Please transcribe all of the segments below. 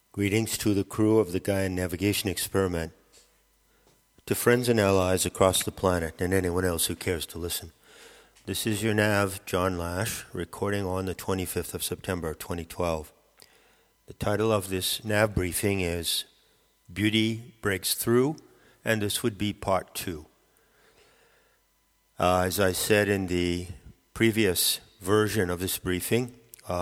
Greetings to the crew of the Gaian Navigation Experiment, to friends and allies across the planet, and anyone else who cares to listen. This is your Nav, John Lash, recording on the 25th of September, 2012. The title of this Nav briefing is Beauty Breaks Through, and this would be part 2. As I said in the previous version of this briefing,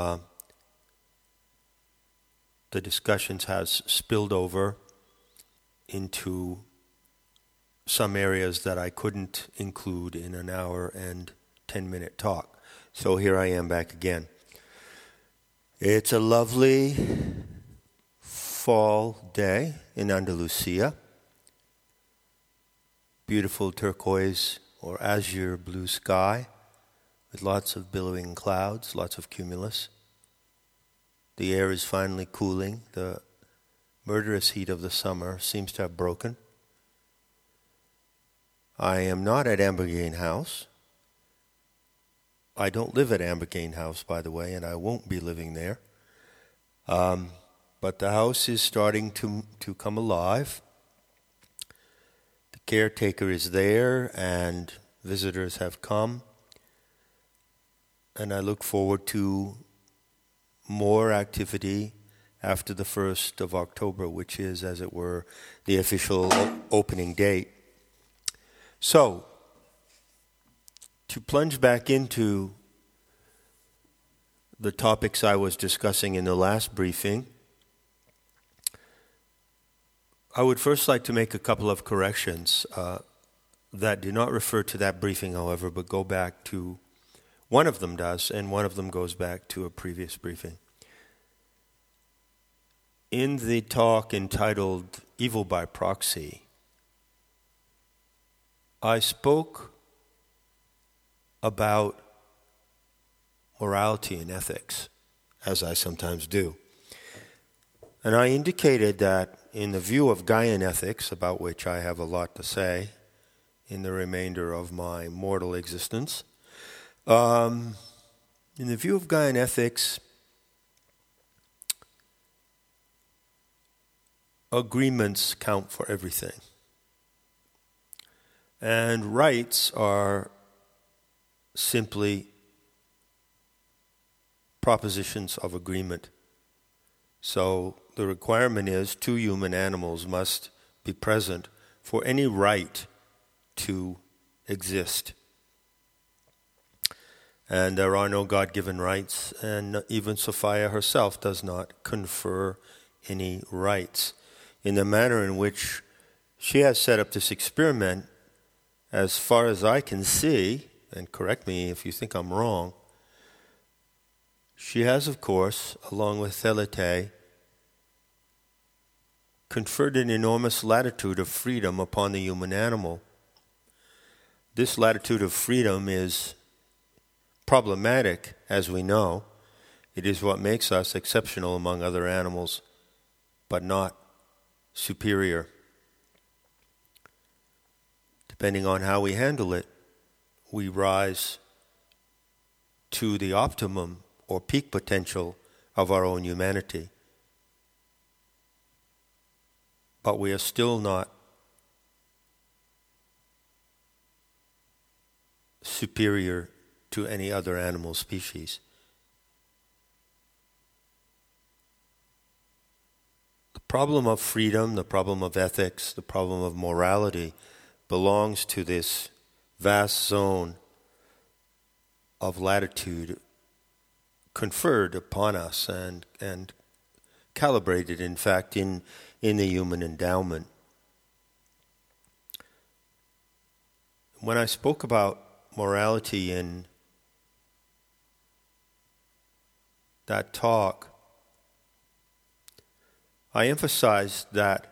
the discussions has spilled over into some areas that I couldn't include in an hour and 10-minute talk. So here I am back again. It's a lovely fall day in Andalusia. Beautiful turquoise or azure blue sky with lots of billowing clouds, lots of cumulus. The air is finally cooling. The murderous heat of the summer seems to have broken. I am not at Ambergane House. I don't live at Ambergane House, by the way, and I won't be living there. But the house is starting to come alive. The caretaker is there, and visitors have come. And I look forward to more activity after the 1st of October, which is, as it were, the official opening date. So, to plunge back into the topics I was discussing in the last briefing, I would first like to make a couple of corrections that do not refer to that briefing, however, but go back to one of them does, and one of them goes back to a previous briefing. In the talk entitled Evil by Proxy, I spoke about morality and ethics, as I sometimes do. And I indicated that in the view of Gaian ethics, about which I have a lot to say in the remainder of my mortal existence, in the view of Gaian ethics, agreements count for everything. And rights are simply propositions of agreement. So the requirement is 2 human animals must be present for any right to exist. And there are no God-given rights, and even Sophia herself does not confer any rights. In the manner in which she has set up this experiment, as far as I can see, and correct me if you think I'm wrong, she has, of course, along with Thelete, conferred an enormous latitude of freedom upon the human animal. This latitude of freedom is problematic, as we know. It is what makes us exceptional among other animals, but not superior. Depending on how we handle it, we rise to the optimum or peak potential of our own humanity. But we are still not superior to any other animal species. The problem of freedom, the problem of ethics, the problem of morality belongs to this vast zone of latitude conferred upon us and calibrated, in fact, in the human endowment. When I spoke about morality in that talk, I emphasized that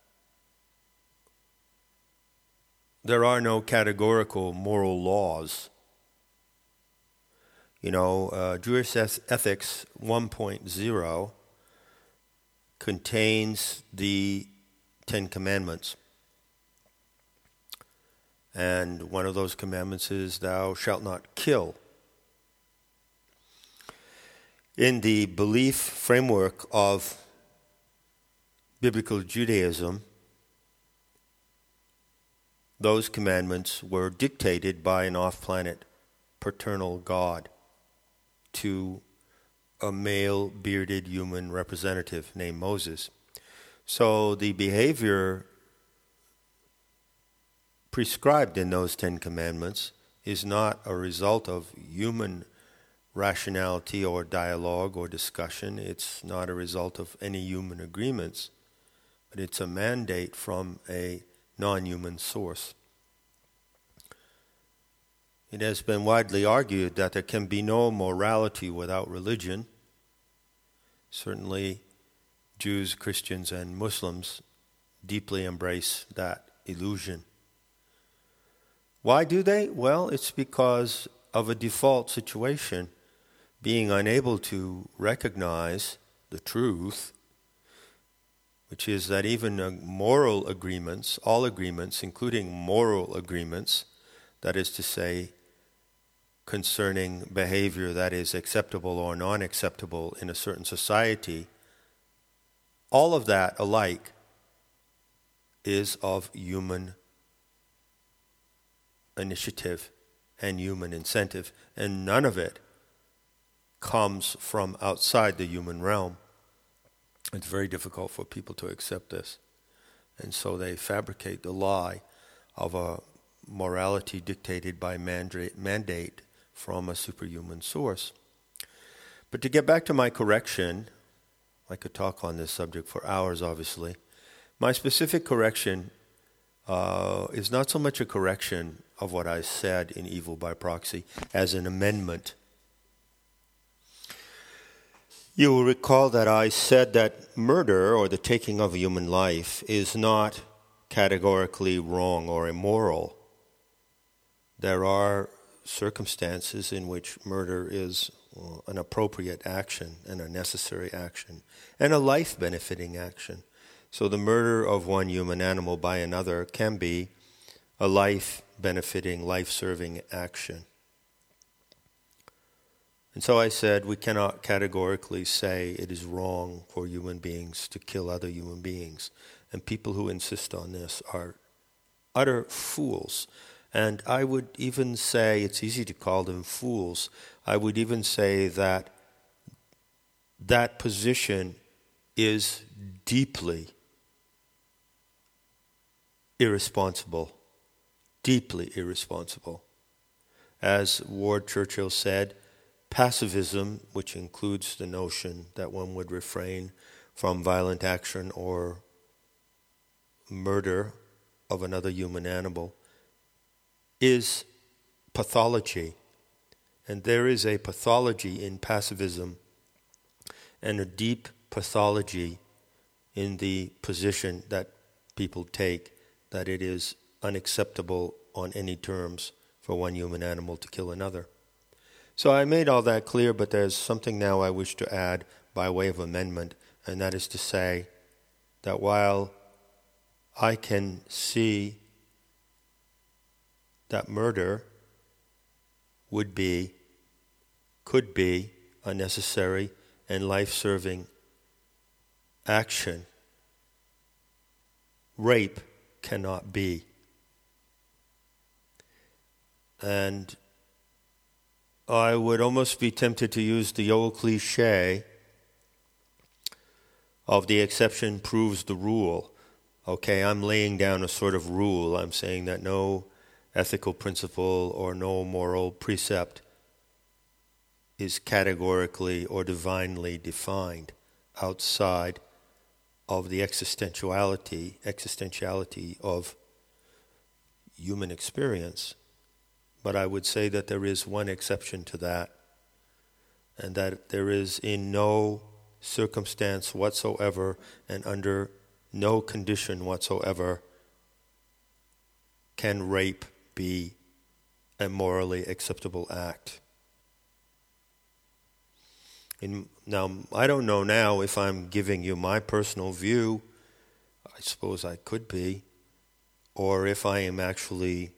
there are no categorical moral laws. Jewish Ethics 1.0 contains the 10 Commandments. And one of those commandments is, thou shalt not kill. In the belief framework of biblical Judaism, those commandments were dictated by an off-planet paternal God to a male bearded human representative named Moses. So the behavior prescribed in those 10 commandments is not a result of human rationality or dialogue or discussion. It's not a result of any human agreements, but it's a mandate from a non-human source. It has been widely argued that there can be no morality without religion. Certainly, Jews, Christians, and Muslims deeply embrace that illusion. Why do they? Well, it's because of a default situation, being unable to recognize the truth, which is that even moral agreements, all agreements, including moral agreements, that is to say, concerning behavior that is acceptable or non-acceptable in a certain society, all of that alike is of human initiative and human incentive, and none of it comes from outside the human realm. It's very difficult for people to accept this. And so they fabricate the lie of a morality dictated by mandate from a superhuman source. But to get back to my correction, I could talk on this subject for hours, obviously. My specific correction is not so much a correction of what I said in Evil by Proxy as an amendment. You will recall that I said that murder, or the taking of a human life, is not categorically wrong or immoral. There are circumstances in which murder is an appropriate action and a necessary action and a life-benefiting action. So the murder of one human animal by another can be a life-benefiting, life-serving action. And so I said we cannot categorically say it is wrong for human beings to kill other human beings. And people who insist on this are utter fools. And I would even say, it's easy to call them fools, I would even say that that position is deeply irresponsible. Deeply irresponsible. As Ward Churchill said, pacifism, which includes the notion that one would refrain from violent action or murder of another human animal, is pathology. And there is a pathology in pacifism and a deep pathology in the position that people take that it is unacceptable on any terms for one human animal to kill another. So I made all that clear, but there's something now I wish to add by way of amendment, and that is to say that while I can see that murder could be a necessary and life-serving action, rape cannot be. And I would almost be tempted to use the old cliche of the exception proves the rule. Okay, I'm laying down a sort of rule. I'm saying that no ethical principle or no moral precept is categorically or divinely defined outside of the existentiality of human experience. But I would say that there is one exception to that, and that there is in no circumstance whatsoever and under no condition whatsoever can rape be a morally acceptable act. Now, I don't know now if I'm giving you my personal view. I suppose I could be. Or if I am actually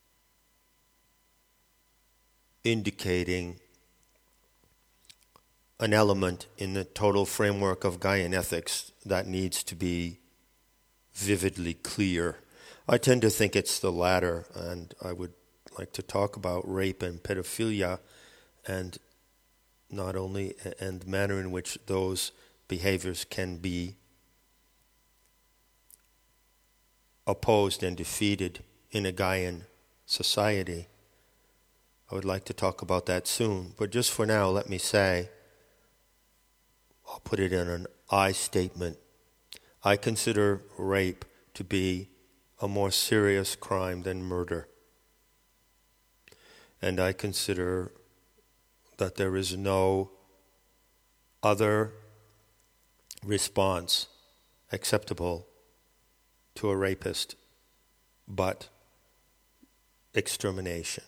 indicating an element in the total framework of Gaian ethics that needs to be vividly clear. I tend to think it's the latter, and I would like to talk about rape and pedophilia, and not only and the manner in which those behaviors can be opposed and defeated in a Gaian society. I would like to talk about that soon, but just for now, let me say, I'll put it in an I statement. I consider rape to be a more serious crime than murder. And I consider that there is no other response acceptable to a rapist but extermination.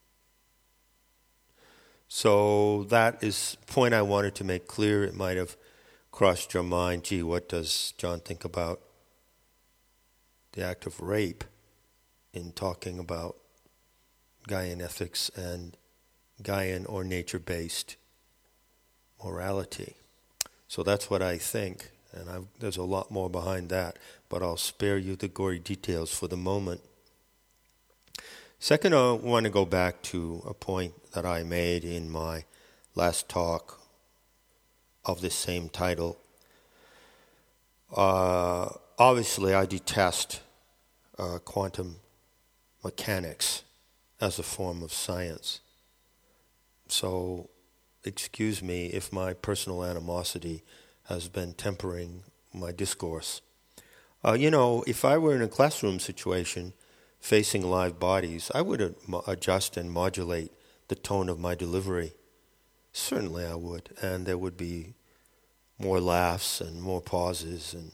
So that is a point I wanted to make clear. It might have crossed your mind, gee, what does John think about the act of rape in talking about Gaian ethics and Gaian or nature-based morality? So that's what I think, and there's a lot more behind that, but I'll spare you the gory details for the moment. Second, I want to go back to a point that I made in my last talk of the same title. Obviously, I detest quantum mechanics as a form of science. So, excuse me if my personal animosity has been tempering my discourse. If I were in a classroom situation facing live bodies, I would adjust and modulate the tone of my delivery. Certainly I would, and there would be more laughs and more pauses, and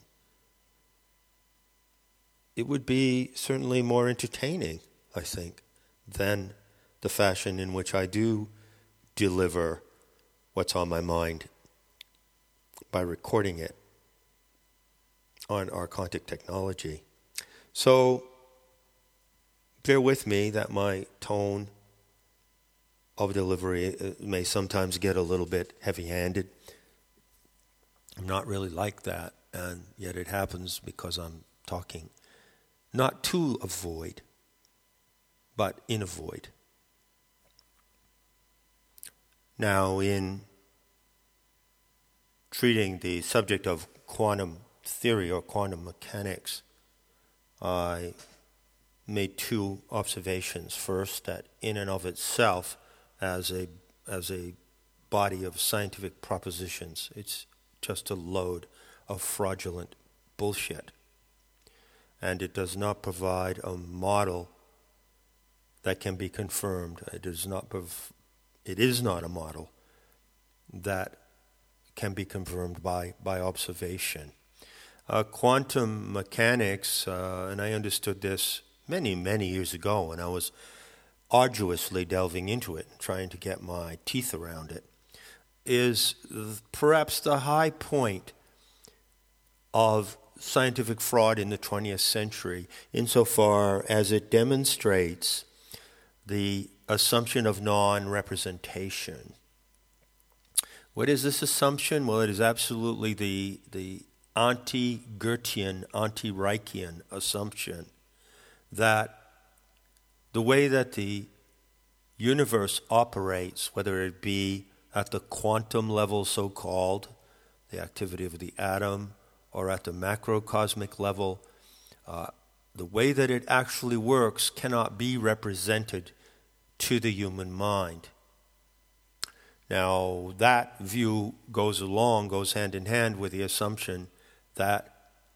it would be certainly more entertaining, I think, than the fashion in which I do deliver what's on my mind by recording it on Archontic technology. So bear with me that my tone of delivery may sometimes get a little bit heavy-handed. I'm not really like that, and yet it happens because I'm talking not to a void, but in a void. Now, in treating the subject of quantum theory or quantum mechanics, I made two observations. First, that in and of itself, as a body of scientific propositions, it's just a load of fraudulent bullshit. And it does not provide a model that can be confirmed. It is not a model that can be confirmed by observation. Quantum mechanics, and I understood this many, many years ago when I was arduously delving into it, trying to get my teeth around it, is perhaps the high point of scientific fraud in the 20th century, insofar as it demonstrates the assumption of non-representation. What is this assumption? Well, it is absolutely the anti-Goethean, anti-Reichian assumption that the way that the universe operates, whether it be at the quantum level, so-called, the activity of the atom, or at the macrocosmic level, the way that it actually works cannot be represented to the human mind. Now, that view goes hand in hand with the assumption that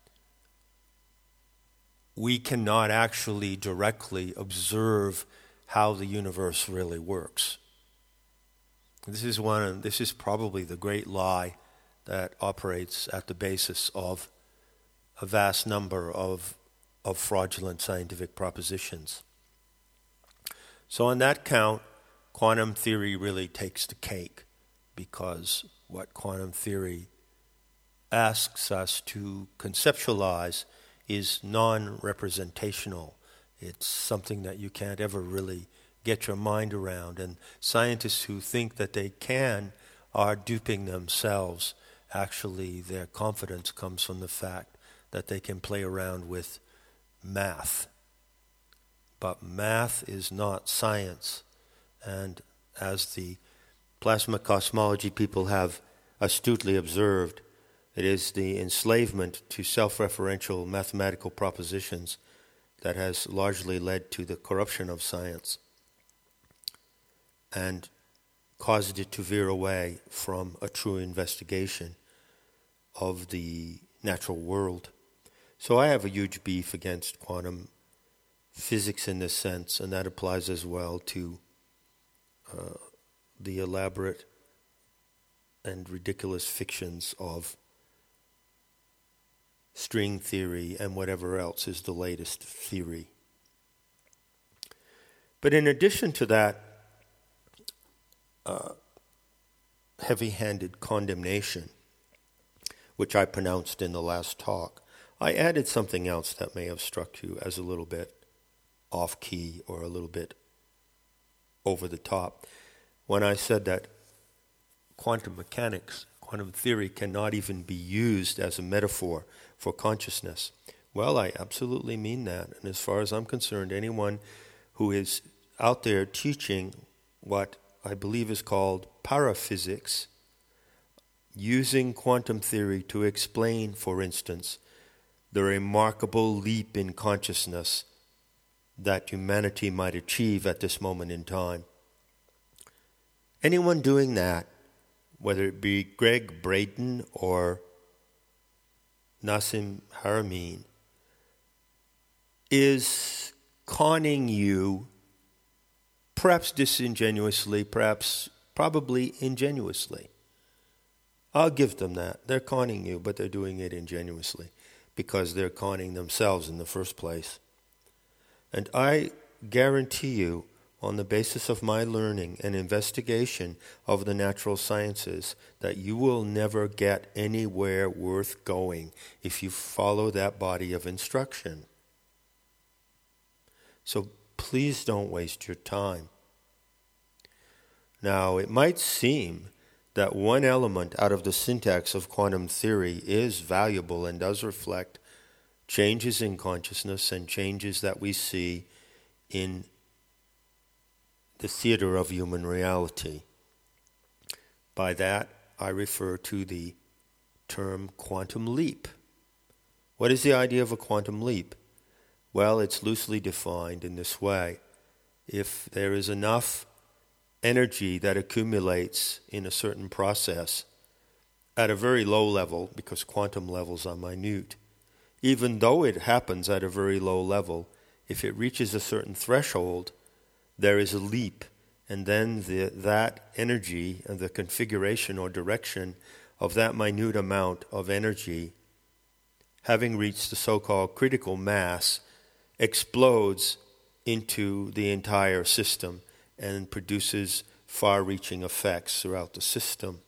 we cannot actually directly observe how the universe really works. This is probably the great lie that operates at the basis of a vast number of fraudulent scientific propositions. So on that count, quantum theory really takes the cake, because what quantum theory asks us to conceptualize is non-representational. It's something that you can't ever really get your mind around. And scientists who think that they can are duping themselves. Actually, their confidence comes from the fact that they can play around with math. But math is not science. And as the plasma cosmology people have astutely observed, it is the enslavement to self-referential mathematical propositions that has largely led to the corruption of science and caused it to veer away from a true investigation of the natural world. So I have a huge beef against quantum physics in this sense, and that applies as well to the elaborate and ridiculous fictions of string theory and whatever else is the latest theory. But in addition to that heavy-handed condemnation, which I pronounced in the last talk, I added something else that may have struck you as a little bit off-key or a little bit over the top when I said that quantum mechanics, quantum theory cannot even be used as a metaphor for consciousness. Well, I absolutely mean that. And as far as I'm concerned, anyone who is out there teaching what I believe is called paraphysics, using quantum theory to explain, for instance, the remarkable leap in consciousness that humanity might achieve at this moment in time. Anyone doing that, whether it be Greg Braden or Nassim Haramein, is conning you, perhaps disingenuously, probably ingenuously. I'll give them that. They're conning you, but they're doing it ingenuously because they're conning themselves in the first place. And I guarantee you, on the basis of my learning and investigation of the natural sciences, that you will never get anywhere worth going if you follow that body of instruction. So please don't waste your time. Now, it might seem that one element out of the syntax of quantum theory is valuable and does reflect changes in consciousness and changes that we see in the theater of human reality. By that, I refer to the term quantum leap. What is the idea of a quantum leap? Well, it's loosely defined in this way. If there is enough energy that accumulates in a certain process at a very low level, because quantum levels are minute, even though it happens at a very low level, if it reaches a certain threshold, there is a leap, and then that energy and the configuration or direction of that minute amount of energy, having reached the so-called critical mass, explodes into the entire system and produces far-reaching effects throughout the system.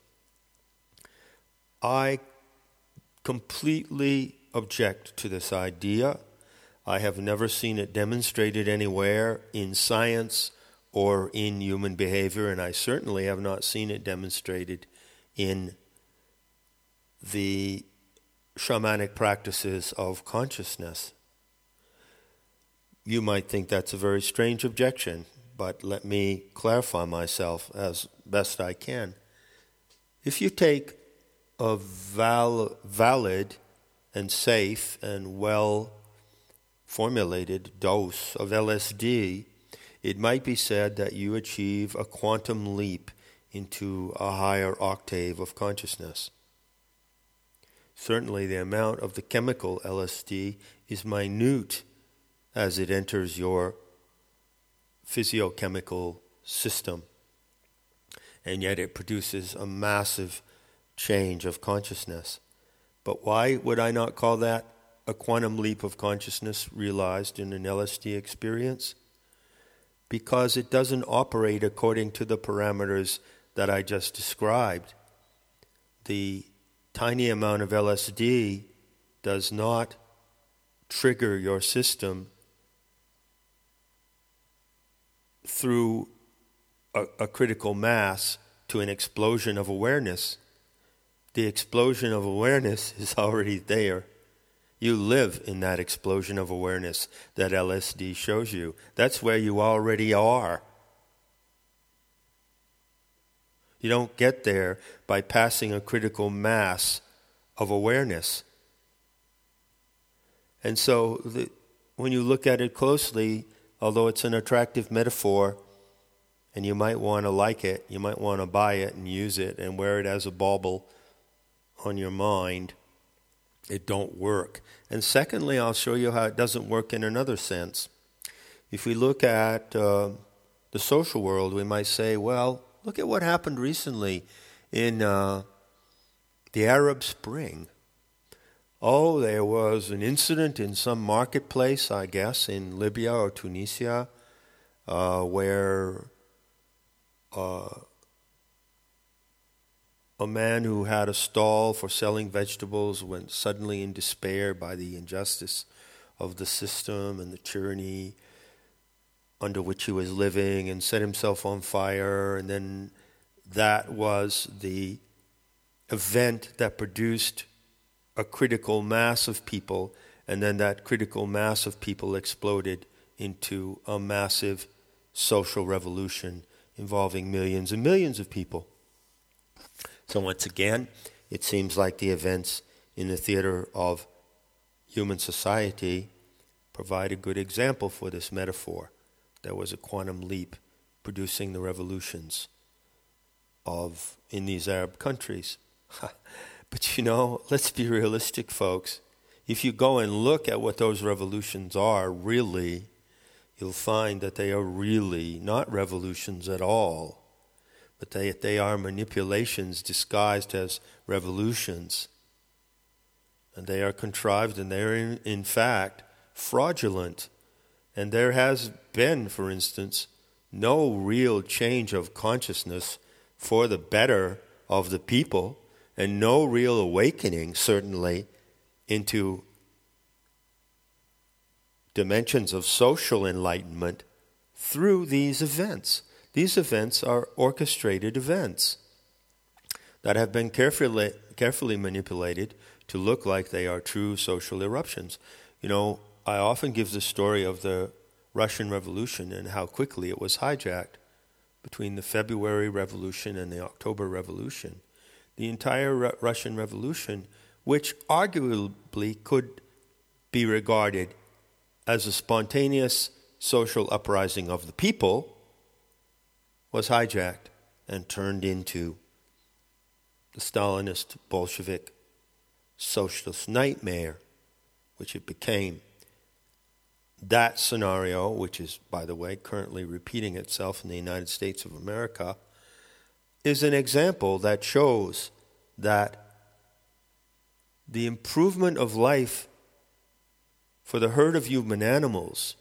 I completely object to this idea. I have never seen it demonstrated anywhere in science or in human behavior, and I certainly have not seen it demonstrated in the shamanic practices of consciousness. You might think that's a very strange objection, but let me clarify myself as best I can. If you take a valid and safe and well-formulated dose of LSD, it might be said that you achieve a quantum leap into a higher octave of consciousness. Certainly the amount of the chemical LSD is minute as it enters your physiochemical system, and yet it produces a massive change of consciousness. But why would I not call that a quantum leap of consciousness realized in an LSD experience? Because it doesn't operate according to the parameters that I just described. The tiny amount of LSD does not trigger your system through a critical mass to an explosion of awareness. The explosion of awareness is already there. You live in that explosion of awareness that LSD shows you. That's where you already are. You don't get there by passing a critical mass of awareness. And so when you look at it closely, although it's an attractive metaphor, and you might want to like it, you might want to buy it and use it and wear it as a bauble on your mind, it don't work. And secondly, I'll show you how it doesn't work in another sense. If we look at the social world, we might say, well, look at what happened recently in the Arab Spring. Oh, there was an incident in some marketplace, I guess, in Libya or Tunisia, where a man who had a stall for selling vegetables went suddenly in despair by the injustice of the system and the tyranny under which he was living and set himself on fire. And then that was the event that produced a critical mass of people, and then that critical mass of people exploded into a massive social revolution involving millions and millions of people. So once again, it seems like the events in the theater of human society provide a good example for this metaphor. There was a quantum leap producing the revolutions in these Arab countries. But let's be realistic, folks. If you go and look at what those revolutions are, really, you'll find that they are really not revolutions at all, but they are manipulations disguised as revolutions. And they are contrived, and they are in fact fraudulent. And there has been, for instance, no real change of consciousness for the better of the people, and no real awakening, certainly, into dimensions of social enlightenment through these events. These events are orchestrated events that have been carefully manipulated to look like they are true social eruptions. I often give the story of the Russian Revolution and how quickly it was hijacked between the February Revolution and the October Revolution. The entire Russian Revolution, which arguably could be regarded as a spontaneous social uprising of the people, was hijacked and turned into the Stalinist Bolshevik socialist nightmare, which it became. That scenario, which is, by the way, currently repeating itself in the United States of America, is an example that shows that the improvement of life for the herd of human animals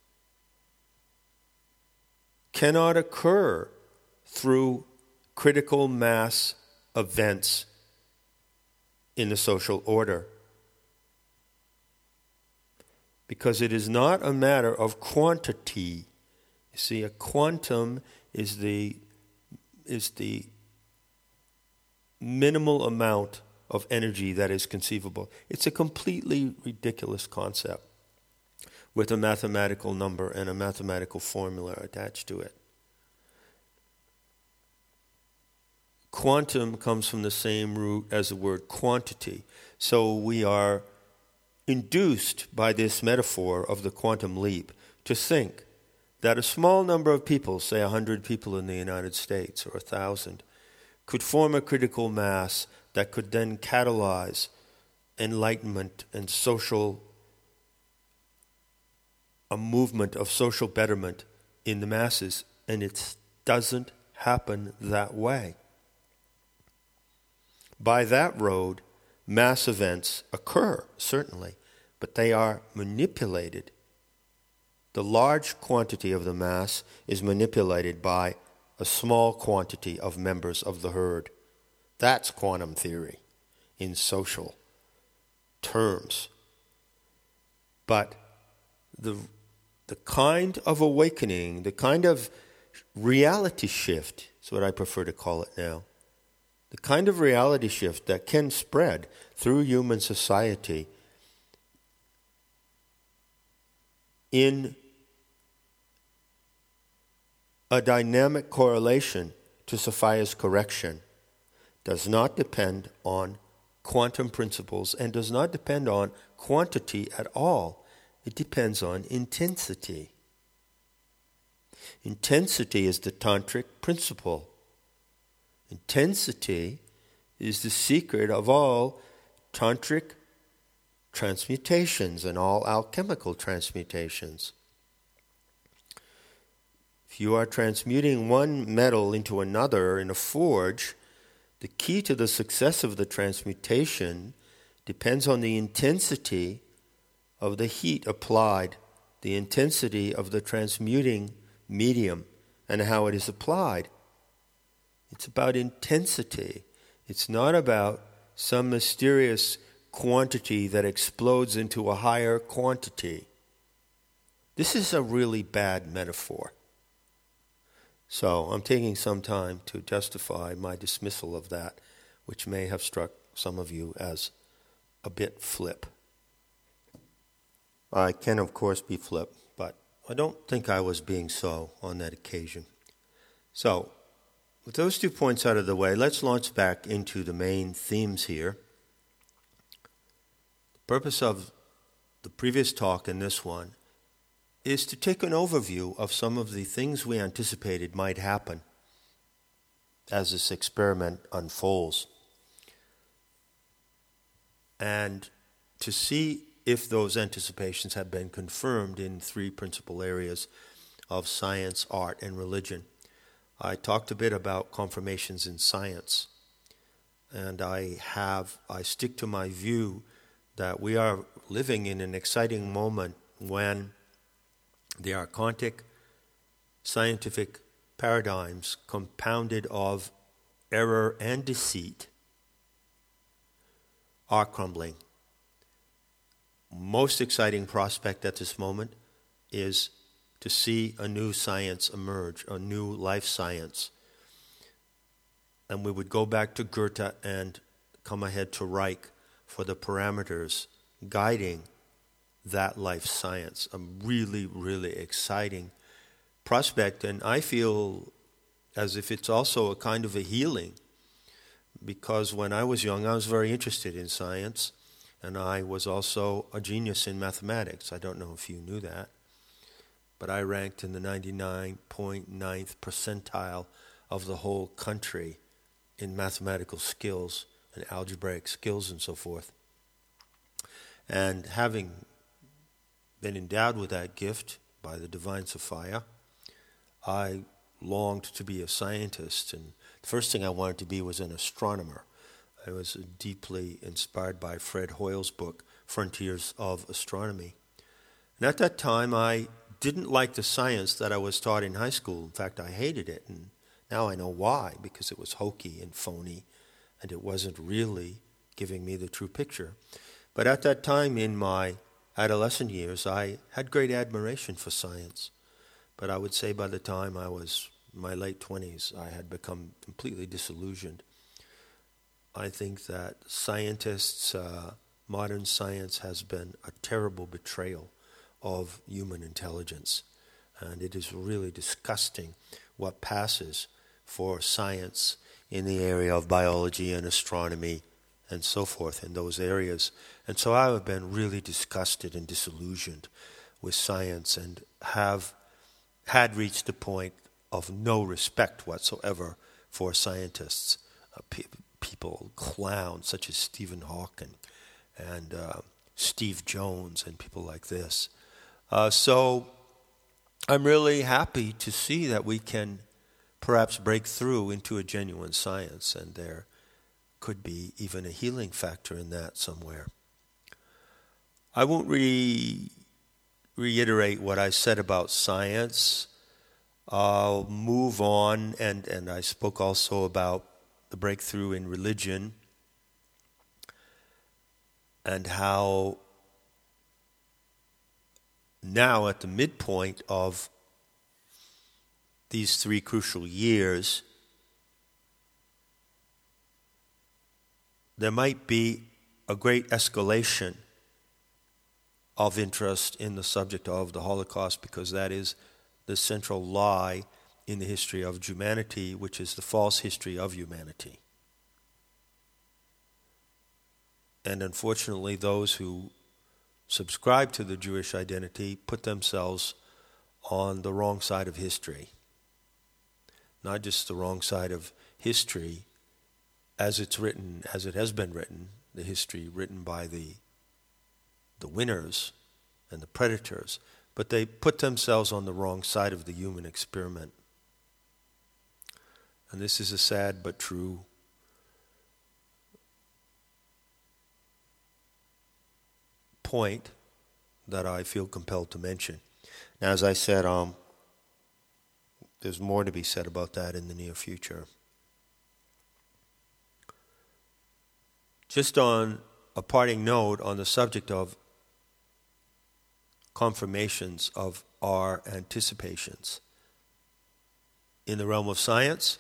cannot occur through critical mass events in the social order. Because it is not a matter of quantity. You see, a quantum is the minimal amount of energy that is conceivable. It's a completely ridiculous concept with a mathematical number and a mathematical formula attached to it. Quantum comes from the same root as the word quantity. So we are induced by this metaphor of the quantum leap to think that a small number of people, say 100 people in the United States or 1,000, could form a critical mass that could then catalyze enlightenment and a movement of social betterment in the masses. And it doesn't happen that way. By that road, mass events occur, certainly, but they are manipulated. The large quantity of the mass is manipulated by a small quantity of members of the herd. That's quantum theory in social terms. But the kind of awakening, the kind of reality shift is what I prefer to call it now. The kind of reality shift that can spread through human society in a dynamic correlation to Sophia's correction does not depend on quantum principles and does not depend on quantity at all. It depends on intensity. Intensity is the tantric principle. Intensity is the secret of all tantric transmutations and all alchemical transmutations. If you are transmuting one metal into another in a forge, the key to the success of the transmutation depends on the intensity of the heat applied, the intensity of the transmuting medium, and how it is applied. It's about intensity. It's not about some mysterious quantity that explodes into a higher quantity. This is a really bad metaphor. So I'm taking some time to justify my dismissal of that, which may have struck some of you as a bit flip. I can, of course, be flip, but I don't think I was being so on that occasion. So, with those 2 points out of the way, let's launch back into the main themes here. The purpose of the previous talk and this one is to take an overview of some of the things we anticipated might happen as this experiment unfolds, and to see if those anticipations have been confirmed in 3 principal areas of science, art, and religion. I talked a bit about confirmations in science, and I stick to my view that we are living in an exciting moment when the archontic scientific paradigms, compounded of error and deceit, are crumbling. Most exciting prospect at this moment is to see a new science emerge, a new life science. And we would go back to Goethe and come ahead to Reich for the parameters guiding that life science. A really, really exciting prospect. And I feel as if it's also a kind of a healing, because when I was young, I was very interested in science, and I was also a genius in mathematics. I don't know if you knew that, but I ranked in the 99.9th percentile of the whole country in mathematical skills and algebraic skills and so forth. And having been endowed with that gift by the divine Sophia, I longed to be a scientist, and the first thing I wanted to be was an astronomer. I was deeply inspired by Fred Hoyle's book, Frontiers of Astronomy. And at that time, I didn't like the science that I was taught in high school. In fact, I hated it, and now I know why, because it was hokey and phony, and it wasn't really giving me the true picture. But at that time in my adolescent years, I had great admiration for science. But I would say by the time I was in my late 20s, I had become completely disillusioned. I think that scientists, modern science has been a terrible betrayal of human intelligence. And it is really disgusting what passes for science in the area of biology and astronomy and so forth in those areas. And so I have been really disgusted and disillusioned with science and had reached a point of no respect whatsoever for scientists. People, clowns such as Stephen Hawking and Steve Jones and people like this. So I'm really happy to see that we can perhaps break through into a genuine science, and there could be even a healing factor in that somewhere. I won't reiterate what I said about science. I'll move on, and I spoke also about the breakthrough in religion and how now at the midpoint of these 3 crucial years, there might be a great escalation of interest in the subject of the Holocaust, because that is the central lie in the history of humanity, which is the false history of humanity. And unfortunately, those who subscribe to the Jewish identity put themselves on the wrong side of history. Not just the wrong side of history as it's written, as it has been written, the history written by the winners and the predators, but they put themselves on the wrong side of the human experiment. And this is a sad but true point that I feel compelled to mention. Now, as I said, there's more to be said about that in the near future. Just on a parting note on the subject of confirmations of our anticipations. In the realm of science,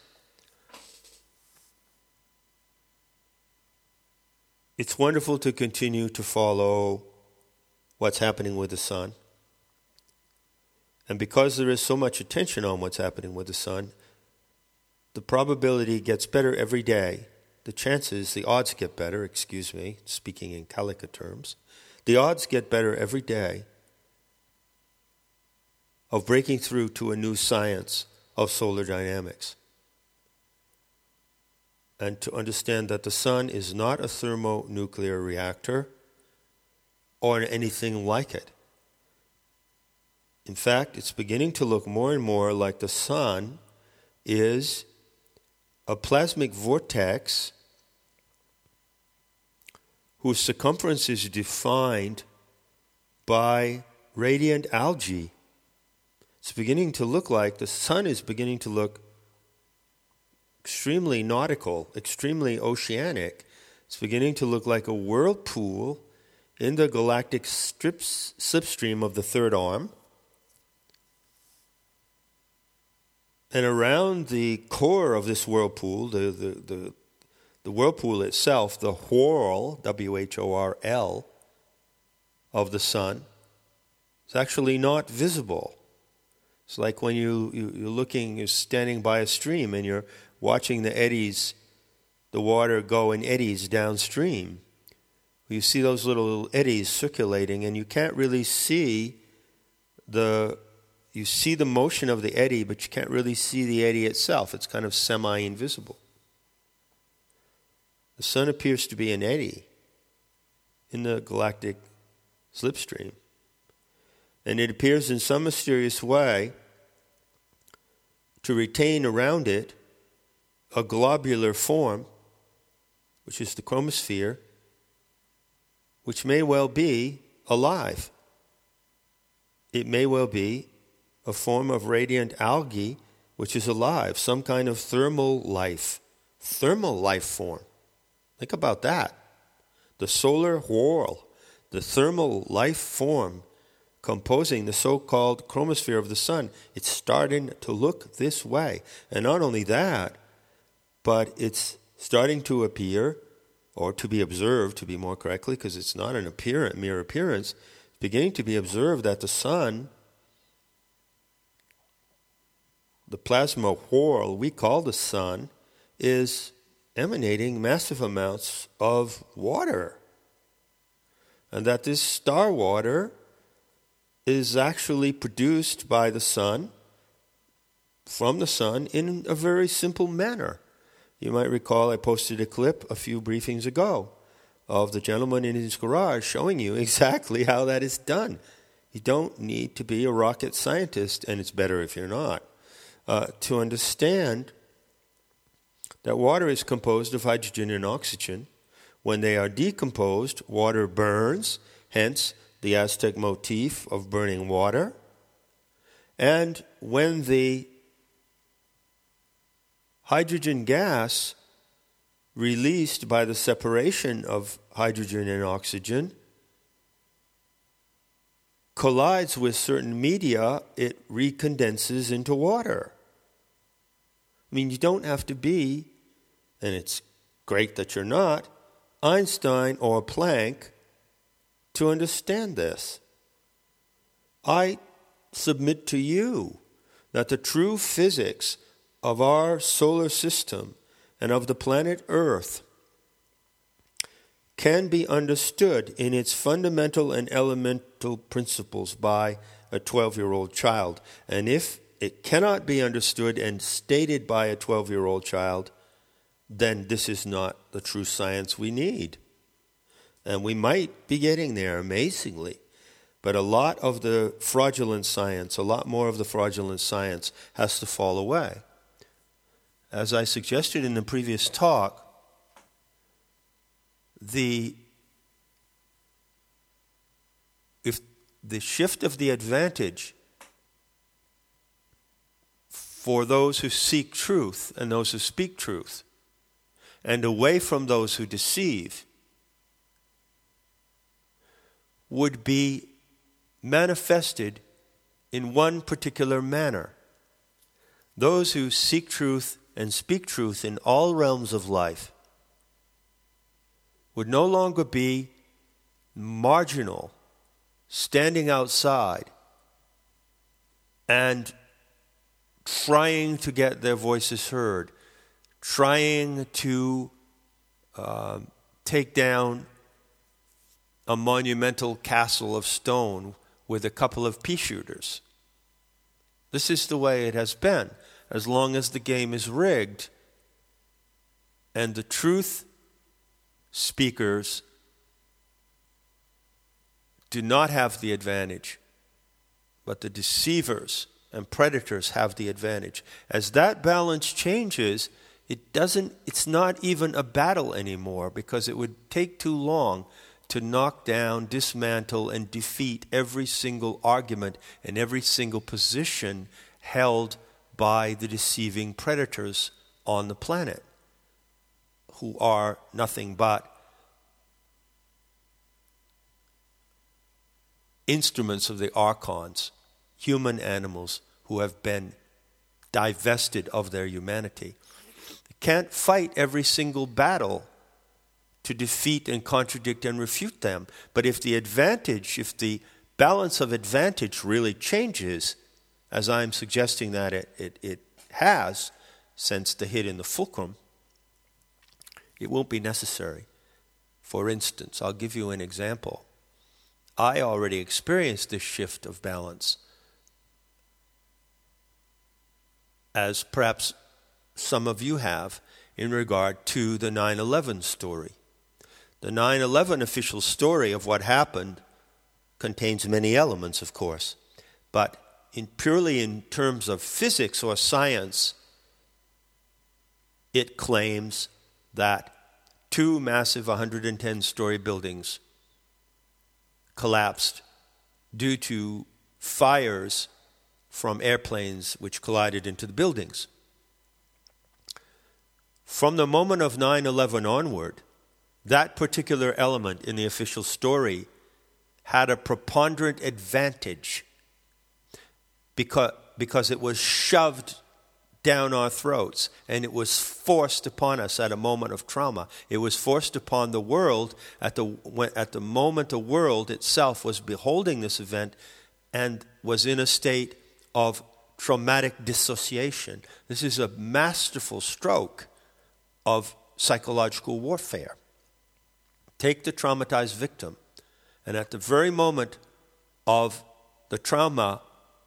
it's wonderful to continue to follow what's happening with the sun. And because there is so much attention on what's happening with the sun, the probability gets better every day. The odds get better, speaking in Kalika terms, the odds get better every day of breaking through to a new science of solar dynamics. And to understand that the sun is not a thermonuclear reactor or anything like it. In fact, it's beginning to look more and more like the sun is a plasmic vortex whose circumference is defined by radiant algae. It's beginning to look like the sun is beginning to look extremely nautical, extremely oceanic. It's beginning to look like a whirlpool in the galactic slipstream of the third arm. And around the core of this whirlpool, the whirlpool itself, the whorl, W-H-O-R-L, of the sun, is actually not visible. It's like when you're standing by a stream and you're watching the eddies, the water go in eddies downstream. You see those little eddies circulating, and you can't really see you see the motion of the eddy, but you can't really see the eddy itself. It's kind of semi-invisible. The sun appears to be an eddy in the galactic slipstream. And it appears in some mysterious way to retain around it a globular form, which is the chromosphere, which may well be alive. It may well be a form of radiant algae which is alive, some kind of thermal life form. Think about that. The solar whorl, the thermal life form composing the so-called chromosphere of the sun, it's starting to look this way. And not only that, but it's starting to appear, or to be observed, to be more correctly, because it's not an mere appearance, beginning to be observed that the sun, the plasma whorl we call the sun, is emanating massive amounts of water. And that this star water is actually produced by the sun, from the sun, in a very simple manner. You might recall I posted a clip a few briefings ago of the gentleman in his garage showing you exactly how that is done. You don't need to be a rocket scientist, and it's better if you're not, to understand that water is composed of hydrogen and oxygen. When they are decomposed, water burns, hence the Aztec motif of burning water. And when the hydrogen gas released by the separation of hydrogen and oxygen collides with certain media, it recondenses into water. I mean, you don't have to be, and it's great that you're not, Einstein or Planck to understand this. I submit to you that the true physics of our solar system and of the planet Earth can be understood in its fundamental and elemental principles by a 12-year-old child. And if it cannot be understood and stated by a 12-year-old child, then this is not the true science we need. And we might be getting there, amazingly. But a lot of the fraudulent science, a lot more of the fraudulent science has to fall away. As I suggested in the previous talk, if the shift of the advantage for those who seek truth and those who speak truth, and away from those who deceive, would be manifested in one particular manner. Those who seek truth and speak truth in all realms of life would no longer be marginal, standing outside and trying to get their voices heard, trying to take down a monumental castle of stone with a couple of pea shooters. This is the way it has been, as long as the game is rigged and the truth speakers do not have the advantage, but the deceivers and predators have the advantage. As that balance changes, it's not even a battle anymore, because it would take too long to knock down, dismantle, and defeat every single argument and every single position held by the deceiving predators on the planet, who are nothing but instruments of the archons, human animals who have been divested of their humanity. They can't fight every single battle to defeat and contradict and refute them. But if the balance of advantage really changes, as I'm suggesting that it has since the hit in the fulcrum, it won't be necessary. For instance, I'll give you an example. I already experienced this shift of balance, as perhaps some of you have, in regard to the 9/11 story. The 9/11 official story of what happened contains many elements, of course, but purely in terms of physics or science, it claims that 2 massive 110-story buildings collapsed due to fires from airplanes which collided into the buildings. From the moment of 9/11 onward, that particular element in the official story had a preponderant advantage because it was shoved down our throats, and it was forced upon us at a moment of trauma. It was forced upon the world at the moment the world itself was beholding this event and was in a state of traumatic dissociation. This is a masterful stroke of psychological warfare. Take the traumatized victim, and at the very moment of the trauma,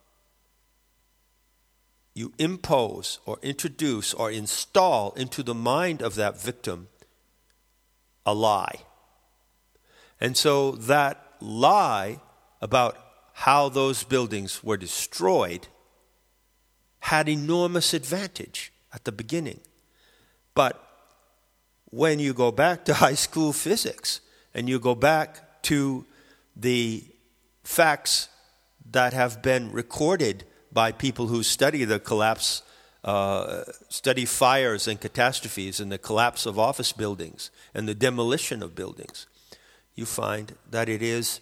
you impose or introduce or install into the mind of that victim a lie. And so that lie about how those buildings were destroyed had enormous advantage at the beginning. But when you go back to high school physics and you go back to the facts that have been recorded by people who study the collapse, study fires and catastrophes and the collapse of office buildings and the demolition of buildings, you find that it is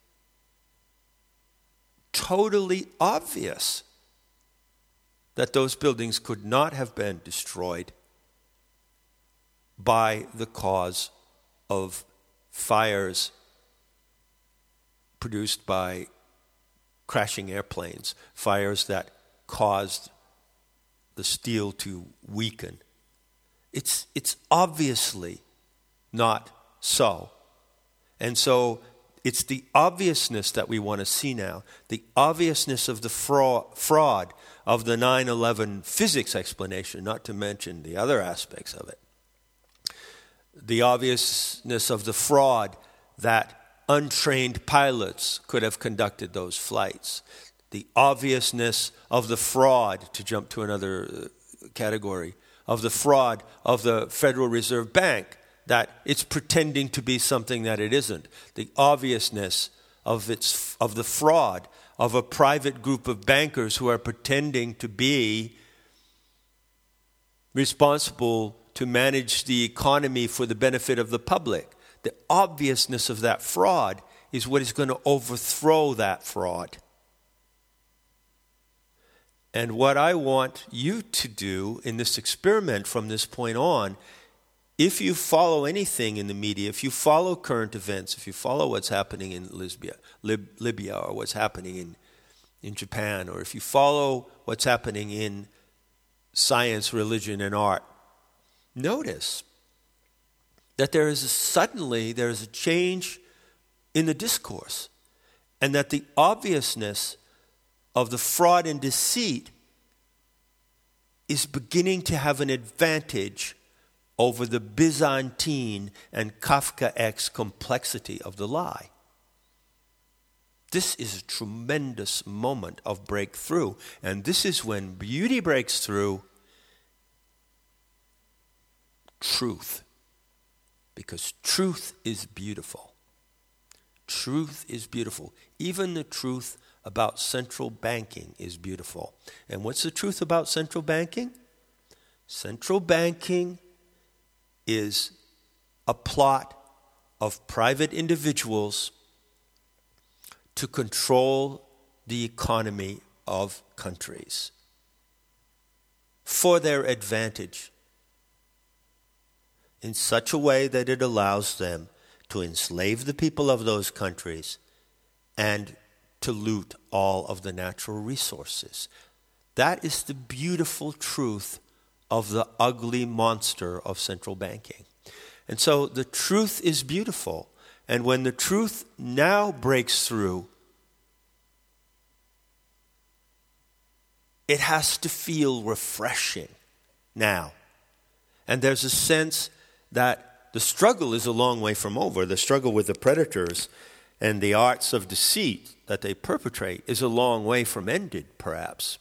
totally obvious that those buildings could not have been destroyed by the cause of fires produced by crashing airplanes, fires that caused the steel to weaken. It's obviously not so. And so it's the obviousness that we want to see now, the obviousness of the fraud of the 9/11 physics explanation, not to mention the other aspects of it. The obviousness of the fraud that untrained pilots could have conducted those flights. The obviousness of the fraud, to jump to another category, of the fraud of the Federal Reserve Bank, that it's pretending to be something that it isn't. The obviousness of the fraud of a private group of bankers who are pretending to be responsible to manage the economy for the benefit of the public. The obviousness of that fraud is what is going to overthrow that fraud. And what I want you to do in this experiment from this point on, if you follow anything in the media, if you follow current events, if you follow what's happening in Libya or what's happening in Japan, or if you follow what's happening in science, religion, and art, notice that there is a change in the discourse, and that the obviousness of the fraud and deceit is beginning to have an advantage over the Byzantine and Kafkaesque complexity of the lie. This is a tremendous moment of breakthrough, and this is when beauty breaks through truth. Because truth is beautiful. Truth is beautiful. Even the truth about central banking is beautiful. And what's the truth about central banking? Central banking is a plot of private individuals to control the economy of countries for their advantage, in such a way that it allows them to enslave the people of those countries and to loot all of the natural resources. That is the beautiful truth of the ugly monster of central banking. And so the truth is beautiful. And when the truth now breaks through, it has to feel refreshing now. And there's a sense that the struggle is a long way from over. The struggle with the predators and the arts of deceit that they perpetrate is a long way from ended, perhaps.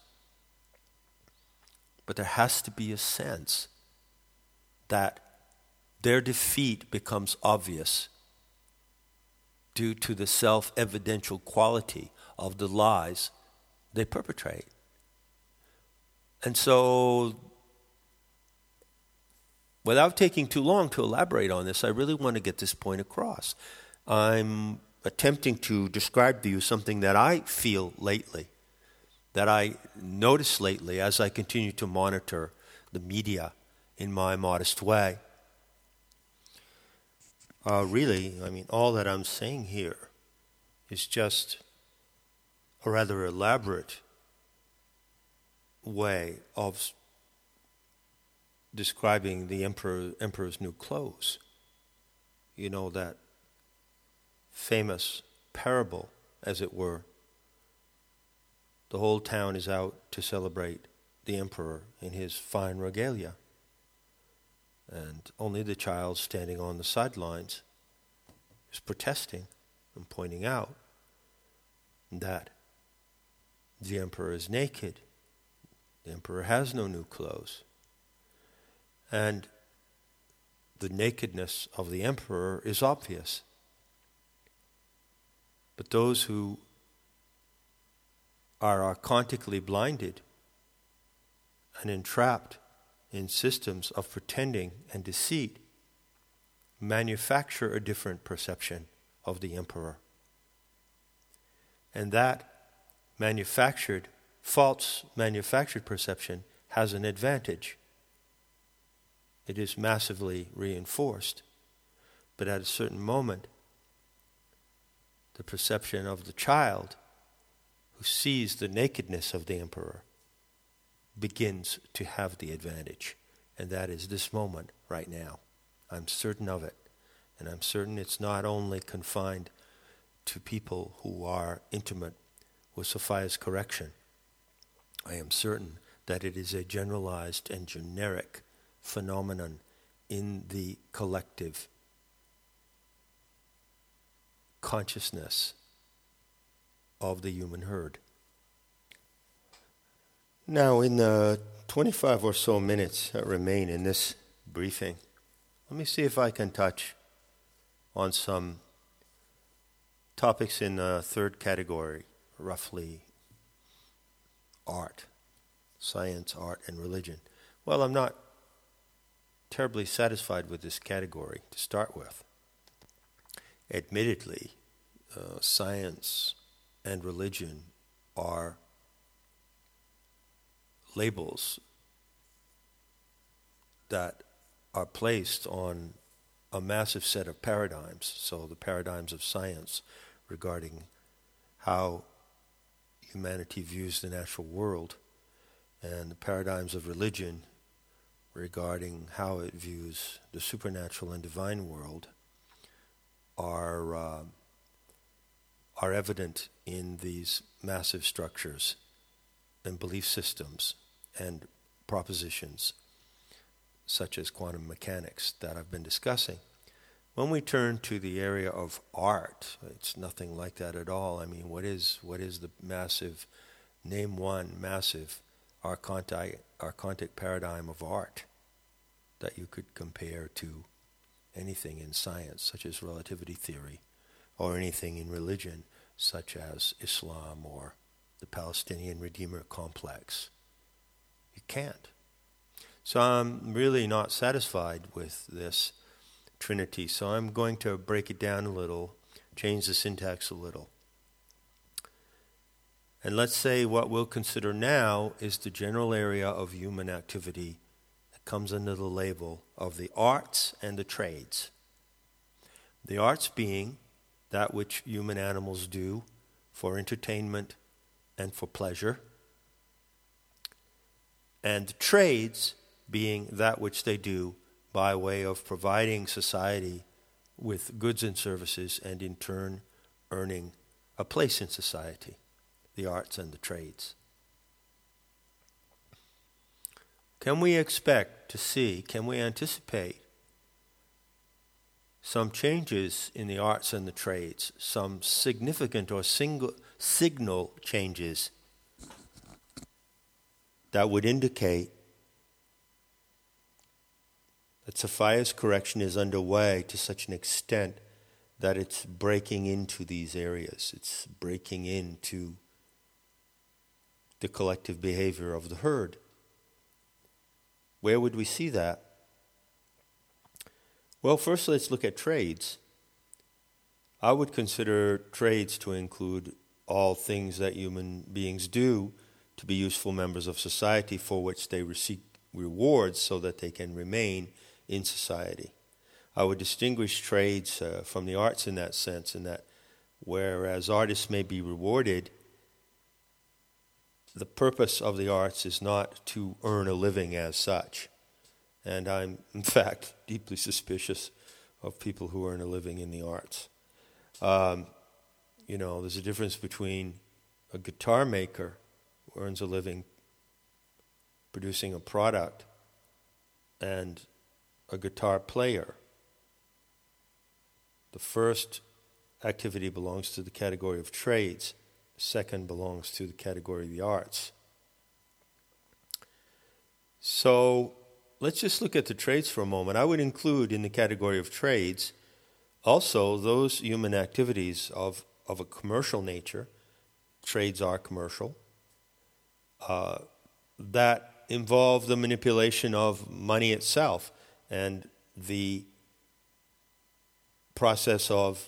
But there has to be a sense that their defeat becomes obvious due to the self-evidential quality of the lies they perpetrate. And so, without taking too long to elaborate on this, I really want to get this point across. I'm attempting to describe to you something that I feel lately, that I notice lately as I continue to monitor the media in my modest way. Really, all that I'm saying here is just a rather elaborate way of describing the emperor's new clothes. You know, that famous parable, as it were. The whole town is out to celebrate the emperor in his fine regalia. And only the child standing on the sidelines is protesting and pointing out that the emperor is naked. The emperor has no new clothes. And the nakedness of the emperor is obvious. But those who are archontically blinded and entrapped in systems of pretending and deceit manufacture a different perception of the emperor. And that false manufactured perception has an advantage. It is massively reinforced. But at a certain moment, the perception of the child who sees the nakedness of the emperor begins to have the advantage. And that is this moment right now. I'm certain of it. And I'm certain it's not only confined to people who are intimate with Sophia's correction. I am certain that it is a generalized and generic phenomenon in the collective consciousness of the human herd. Now, in the 25 or so minutes that remain in this briefing, let me see if I can touch on some topics in the third category, roughly art, science, art, and religion. Well, I'm not terribly satisfied with this category to start with. Admittedly, science and religion are labels that are placed on a massive set of paradigms. So the paradigms of science regarding how humanity views the natural world, and the paradigms of religion regarding how it views the supernatural and divine world are evident in these massive structures and belief systems and propositions such as quantum mechanics that I've been discussing. When we turn to the area of art, it's nothing like that at all. I mean, what is the massive, name one massive archontic paradigm of art that you could compare to anything in science, such as relativity theory, or anything in religion, such as Islam or the Palestinian Redeemer complex? You can't. So I'm really not satisfied with this Trinity. So I'm going to break it down a little, change the syntax a little. And let's say what we'll consider now is the general area of human activity that comes under the label of the arts and the trades. The arts being that which human animals do for entertainment and for pleasure, and the trades being that which they do by way of providing society with goods and services, and in turn earning a place in society, the arts and the trades. Can we expect to see, can we anticipate some changes in the arts and the trades, some significant or signal changes that would indicate that Sophia's correction is underway to such an extent that it's breaking into these areas. It's breaking into the collective behavior of the herd. Where would we see that? Well, first let's look at trades. I would consider trades to include all things that human beings do to be useful members of society, for which they receive rewards so that they can remain in society. I would distinguish trades from the arts in that sense, in that whereas artists may be rewarded, the purpose of the arts is not to earn a living as such. And I'm, in fact, deeply suspicious of people who earn a living in the arts. There's a difference between a guitar maker who earns a living producing a product and a guitar player. The first activity belongs to the category of trades. The second belongs to the category of the arts. So let's just look at the trades for a moment. I would include in the category of trades also those human activities of a commercial nature. Trades are commercial. That involve the manipulation of money itself and the process of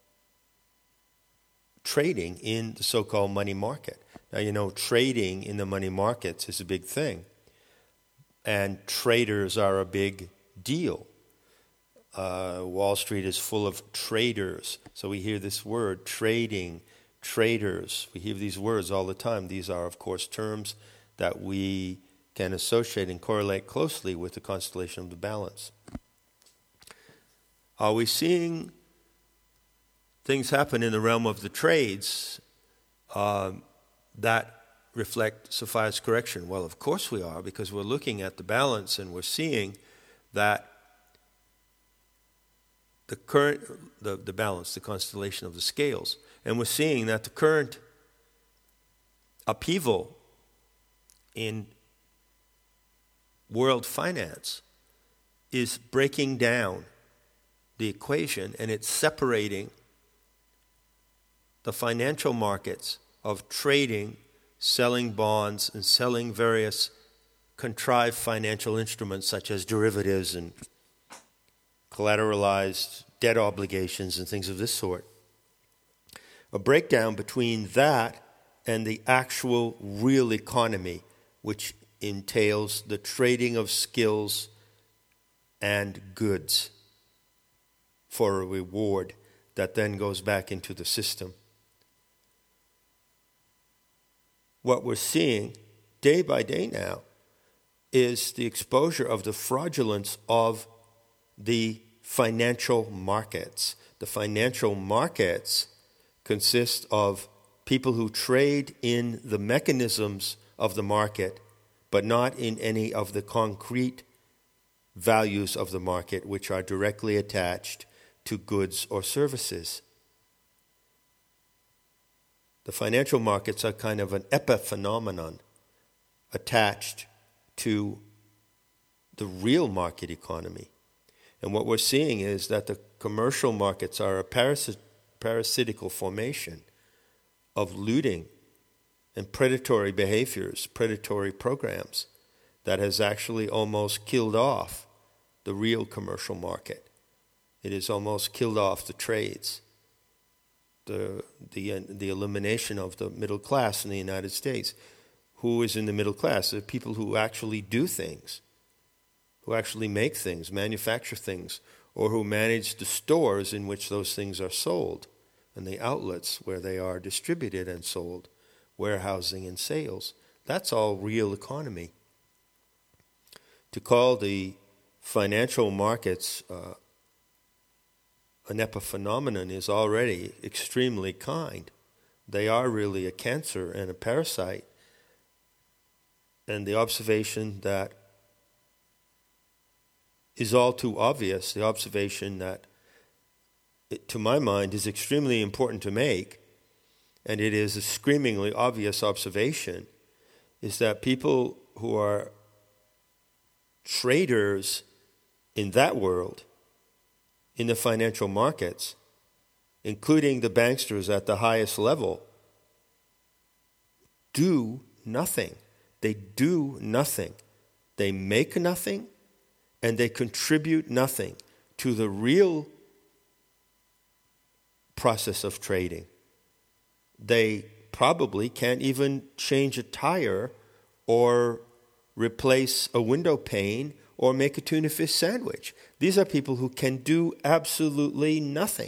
trading in the so-called money market. Now, trading in the money markets is a big thing, and traders are a big deal. Wall Street is full of traders. So we hear this word, trading, traders. We hear these words all the time. These are, of course, terms that we can associate and correlate closely with the constellation of the balance. Are we seeing things happen in the realm of the trades that reflect Sophia's correction? Well, of course we are, because we're looking at the balance and we're seeing that the current, the balance, the constellation of the scales, and we're seeing that the current upheaval in world finance is breaking down the equation, and it's separating the financial markets of trading, selling bonds, and selling various contrived financial instruments such as derivatives and collateralized debt obligations and things of this sort. A breakdown between that and the actual real economy, which entails the trading of skills and goods for a reward that then goes back into the system. What we're seeing day by day now is the exposure of the fraudulence of the financial markets. The financial markets consist of people who trade in the mechanisms of the market, but not in any of the concrete values of the market, which are directly attached to goods or services. The financial markets are kind of an epiphenomenon attached to the real market economy. And what we're seeing is that the commercial markets are a parasitical formation of looting and predatory behaviors, predatory programs that has actually almost killed off the real commercial market. It has almost killed off the trades, the elimination of the middle class in the United States. Who is in the middle class? The people who actually do things, who actually make things, manufacture things, or who manage the stores in which those things are sold, and the outlets where they are distributed and sold, warehousing and sales. That's all real economy. To call the financial markets an epiphenomenon is already extremely kind. They are really a cancer and a parasite. And the observation that is all too obvious, the observation that, to my mind, is extremely important to make, and it is a screamingly obvious observation, is that people who are traders in that world, in the financial markets, including the banksters at the highest level, do nothing. They do nothing. They make nothing, and they contribute nothing to the real process of trading. They probably can't even change a tire or replace a window pane or make a tuna fish sandwich. These are people who can do absolutely nothing.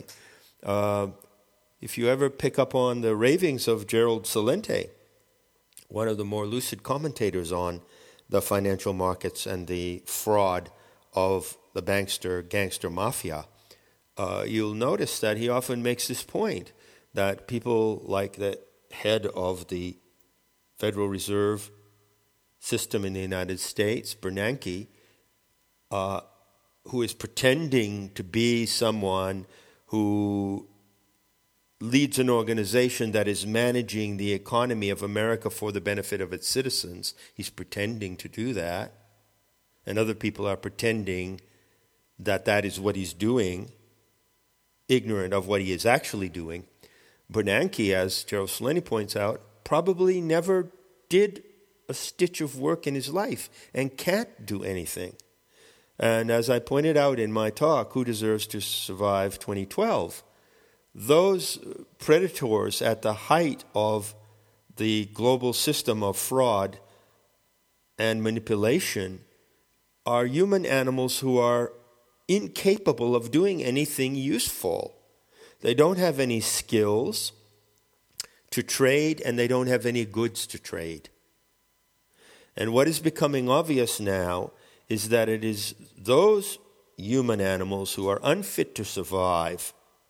If you ever pick up on the ravings of Gerald Celente, one of the more lucid commentators on the financial markets and the fraud of the gangster mafia, you'll notice that he often makes this point, that people like the head of the Federal Reserve System in the United States, Bernanke, who is pretending to be someone who leads an organization that is managing the economy of America for the benefit of its citizens. He's pretending to do that. And other people are pretending that that is what he's doing, ignorant of what he is actually doing. Bernanke, as Gerald Celente points out, probably never did a stitch of work in his life and can't do anything. And as I pointed out in my talk, Who Deserves to Survive 2012, those predators at the height of the global system of fraud and manipulation are human animals who are incapable of doing anything useful. They don't have any skills to trade, and they don't have any goods to trade. And what is becoming obvious now is that it is those human animals who are unfit to survive,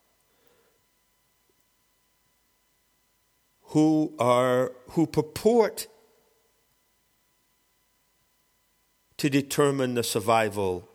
who purport to determine the survival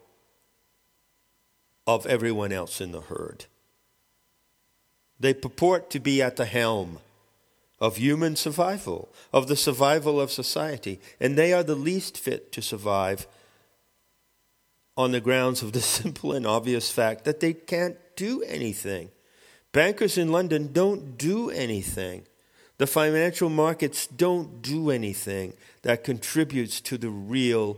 of everyone else in the herd. They purport to be at the helm of human survival, of the survival of society, and they are the least fit to survive on the grounds of the simple and obvious fact that they can't do anything. Bankers in London don't do anything. The financial markets don't do anything that contributes to the real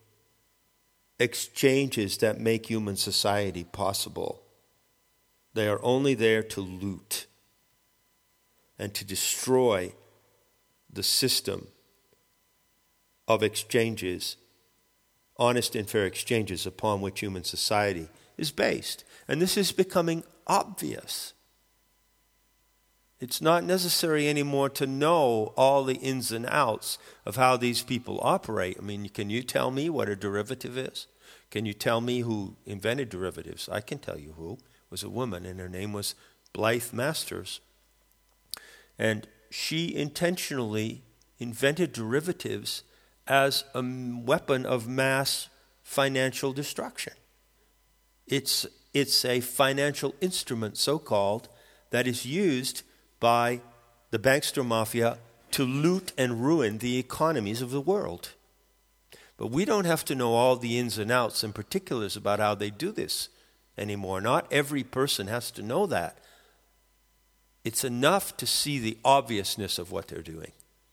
exchanges that make human society possible. They are only there to loot and to destroy the system of exchanges, honest and fair exchanges upon which human society is based. And this is becoming obvious. It's not necessary anymore to know all the ins and outs of how these people operate. I mean, can you tell me what a derivative is? Can you tell me who invented derivatives? I can tell you who. It was a woman, and her name was Blythe Masters. And she intentionally invented derivatives as a weapon of mass financial destruction. It's a financial instrument, so-called, that is used by the bankster mafia to loot and ruin the economies of the world. But we don't have to know all the ins and outs and particulars about how they do this anymore. Not every person has to know that. It's enough to see the obviousness of what they're doing.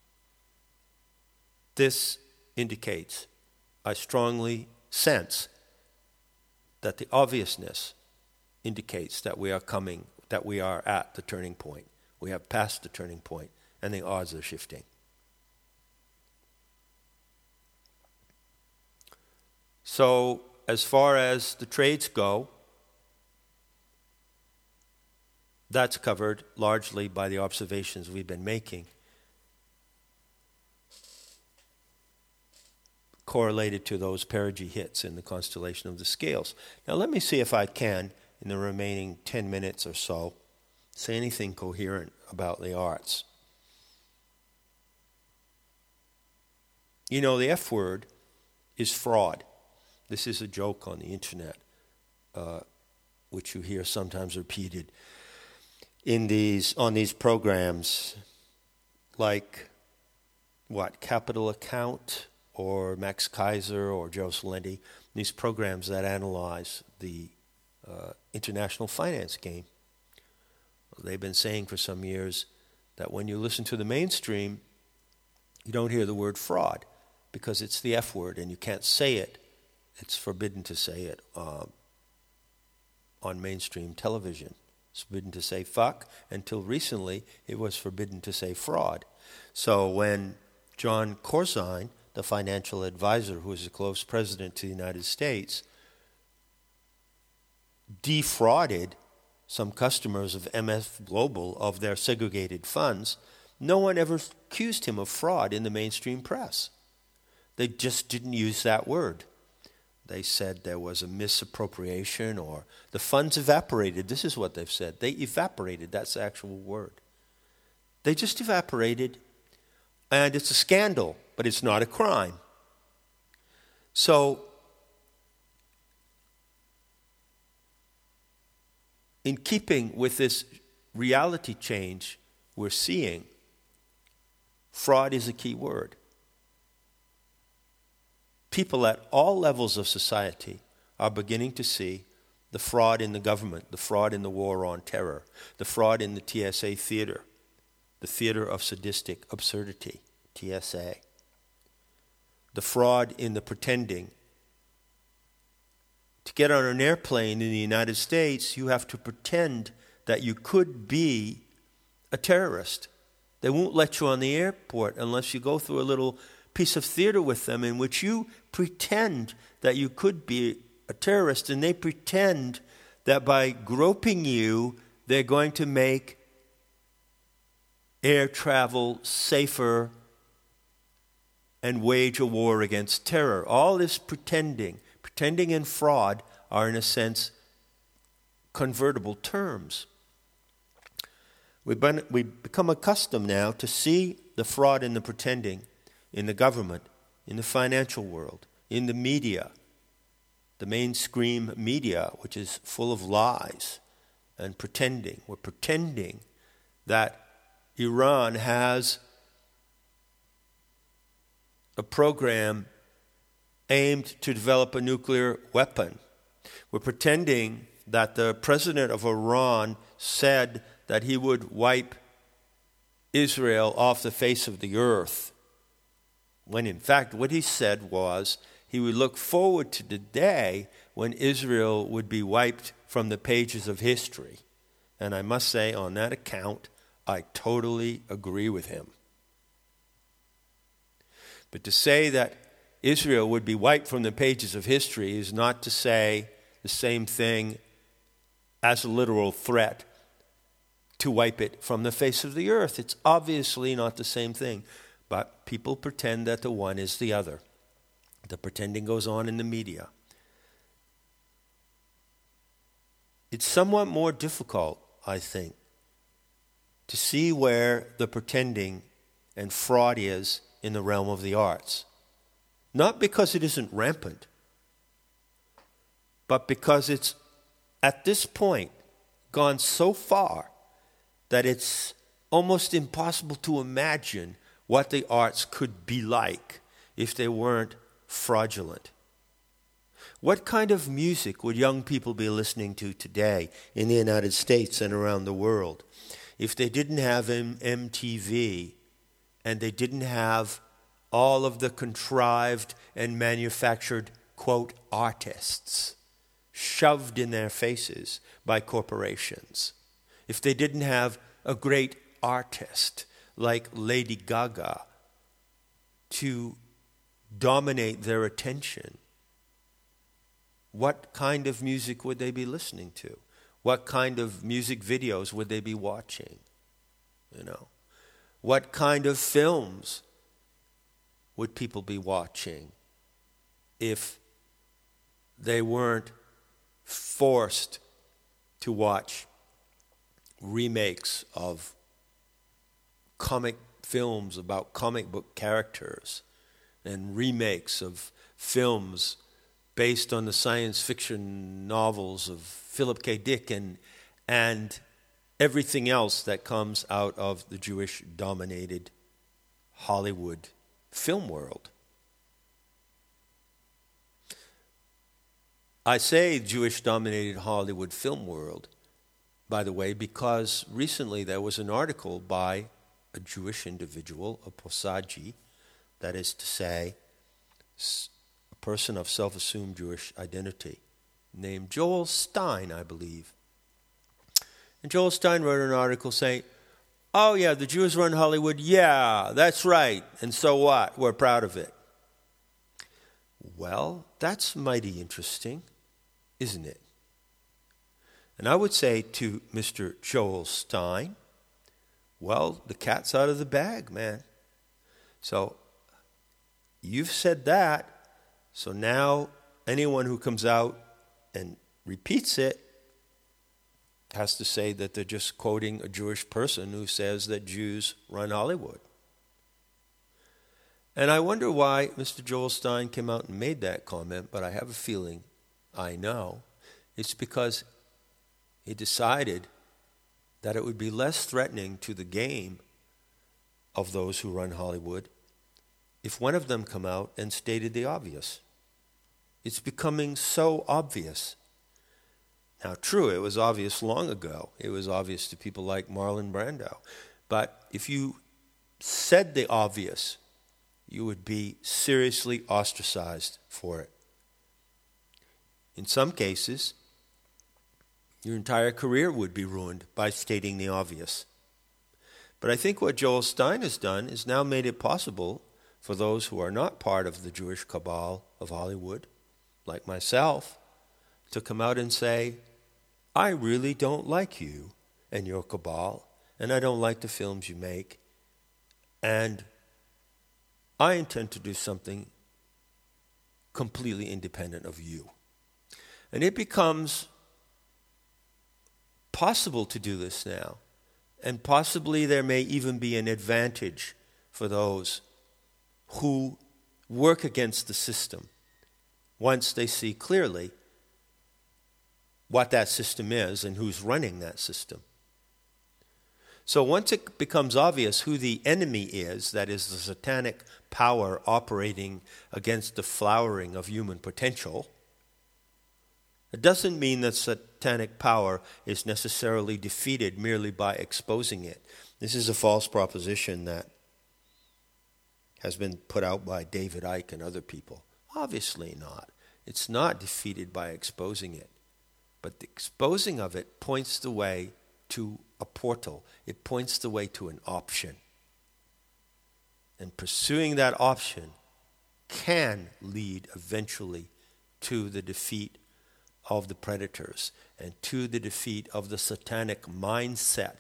This indicates, I strongly sense, that the obviousness indicates that we are at the turning point. We have passed the turning point, and the odds are shifting. So, as far as the trades go, that's covered largely by the observations we've been making, correlated to those perigee hits in the constellation of the scales. Now let me see if I can, in the remaining 10 minutes or so, say anything coherent about the arts. You know, the F word is fraud. This is a joke on the internet, which you hear sometimes repeated on these programs, like Capital Account or Max Kaiser or Joe Salenti, these programs that analyze the international finance game. They've been saying for some years that when you listen to the mainstream, you don't hear the word fraud because it's the F word and you can't say it. It's forbidden to say it on mainstream television. It's forbidden to say fuck. Until recently, it was forbidden to say fraud. So when John Corzine, the financial advisor who is a close president to the United States, defrauded some customers of MF Global of their segregated funds, no one ever accused him of fraud in the mainstream press. They just didn't use that word. They said there was a misappropriation or the funds evaporated. This is what they've said. They evaporated. That's the actual word. They just evaporated, and it's a scandal, but it's not a crime. So, in keeping with this reality change we're seeing, fraud is a key word. People at all levels of society are beginning to see the fraud in the government, the fraud in the war on terror, the fraud in the TSA theater, the theater of sadistic absurdity, TSA, the fraud in the pretending. To get on an airplane in the United States, you have to pretend that you could be a terrorist. They won't let you on the airport unless you go through a little piece of theater with them in which you pretend that you could be a terrorist, and they pretend that by groping you, they're going to make air travel safer and wage a war against terror. All this pretending and fraud are, in a sense, convertible terms. We become accustomed now to see the fraud and the pretending in the government, in the financial world, in the media, the mainstream media, which is full of lies and pretending. We're pretending that Iran has a program aimed to develop a nuclear weapon. We're pretending that the president of Iran said that he would wipe Israel off the face of the earth, when in fact what he said was he would look forward to the day when Israel would be wiped from the pages of history. And I must say, on that account, I totally agree with him. But to say that Israel would be wiped from the pages of history is not to say the same thing as a literal threat to wipe it from the face of the earth. It's obviously not the same thing. But people pretend that the one is the other. The pretending goes on in the media. It's somewhat more difficult, I think, to see where the pretending and fraud is in the realm of the arts. Not because it isn't rampant, but because it's, at this point, gone so far that it's almost impossible to imagine what the arts could be like if they weren't fraudulent. What kind of music would young people be listening to today in the United States and around the world if they didn't have MTV and they didn't have all of the contrived and manufactured, quote, artists shoved in their faces by corporations? If they didn't have a great artist like Lady Gaga to dominate their attention, what kind of music would they be listening to? What kind of music videos would they be watching? What kind of films would people be watching if they weren't forced to watch remakes of comic films about comic book characters and remakes of films based on the science fiction novels of Philip K. Dick and everything else that comes out of the Jewish-dominated Hollywood film world? I say Jewish-dominated Hollywood film world, by the way, because recently there was an article by a Jewish individual, a Posaji, that is to say, a person of self-assumed Jewish identity, named Joel Stein, I believe. And Joel Stein wrote an article saying, oh yeah, the Jews run Hollywood, yeah, that's right, and so what? We're proud of it. Well, that's mighty interesting, isn't it? And I would say to Mr. Joel Stein, well, the cat's out of the bag, man. So you've said that, so now anyone who comes out and repeats it has to say that they're just quoting a Jewish person who says that Jews run Hollywood. And I wonder why Mr. Joel Stein came out and made that comment, but I have a feeling, I know, it's because he decided that it would be less threatening to the game of those who run Hollywood if one of them come out and stated the obvious. It's becoming so obvious. Now, true, it was obvious long ago. It was obvious to people like Marlon Brando. But if you said the obvious, you would be seriously ostracized for it. In some cases, your entire career would be ruined by stating the obvious. But I think what Joel Stein has done is now made it possible for those who are not part of the Jewish cabal of Hollywood, like myself, to come out and say, I really don't like you and your cabal, and I don't like the films you make, and I intend to do something completely independent of you. And it becomes possible to do this now, and possibly there may even be an advantage for those who work against the system once they see clearly what that system is and who's running that system. So once it becomes obvious who the enemy is, that is the satanic power operating against the flowering of human potential, it doesn't mean that satanic power is necessarily defeated merely by exposing it. This is a false proposition that has been put out by David Icke and other people. Obviously not. It's not defeated by exposing it. But the exposing of it points the way to a portal. It points the way to an option. And pursuing that option can lead eventually to the defeat of the predators and to the defeat of the satanic mindset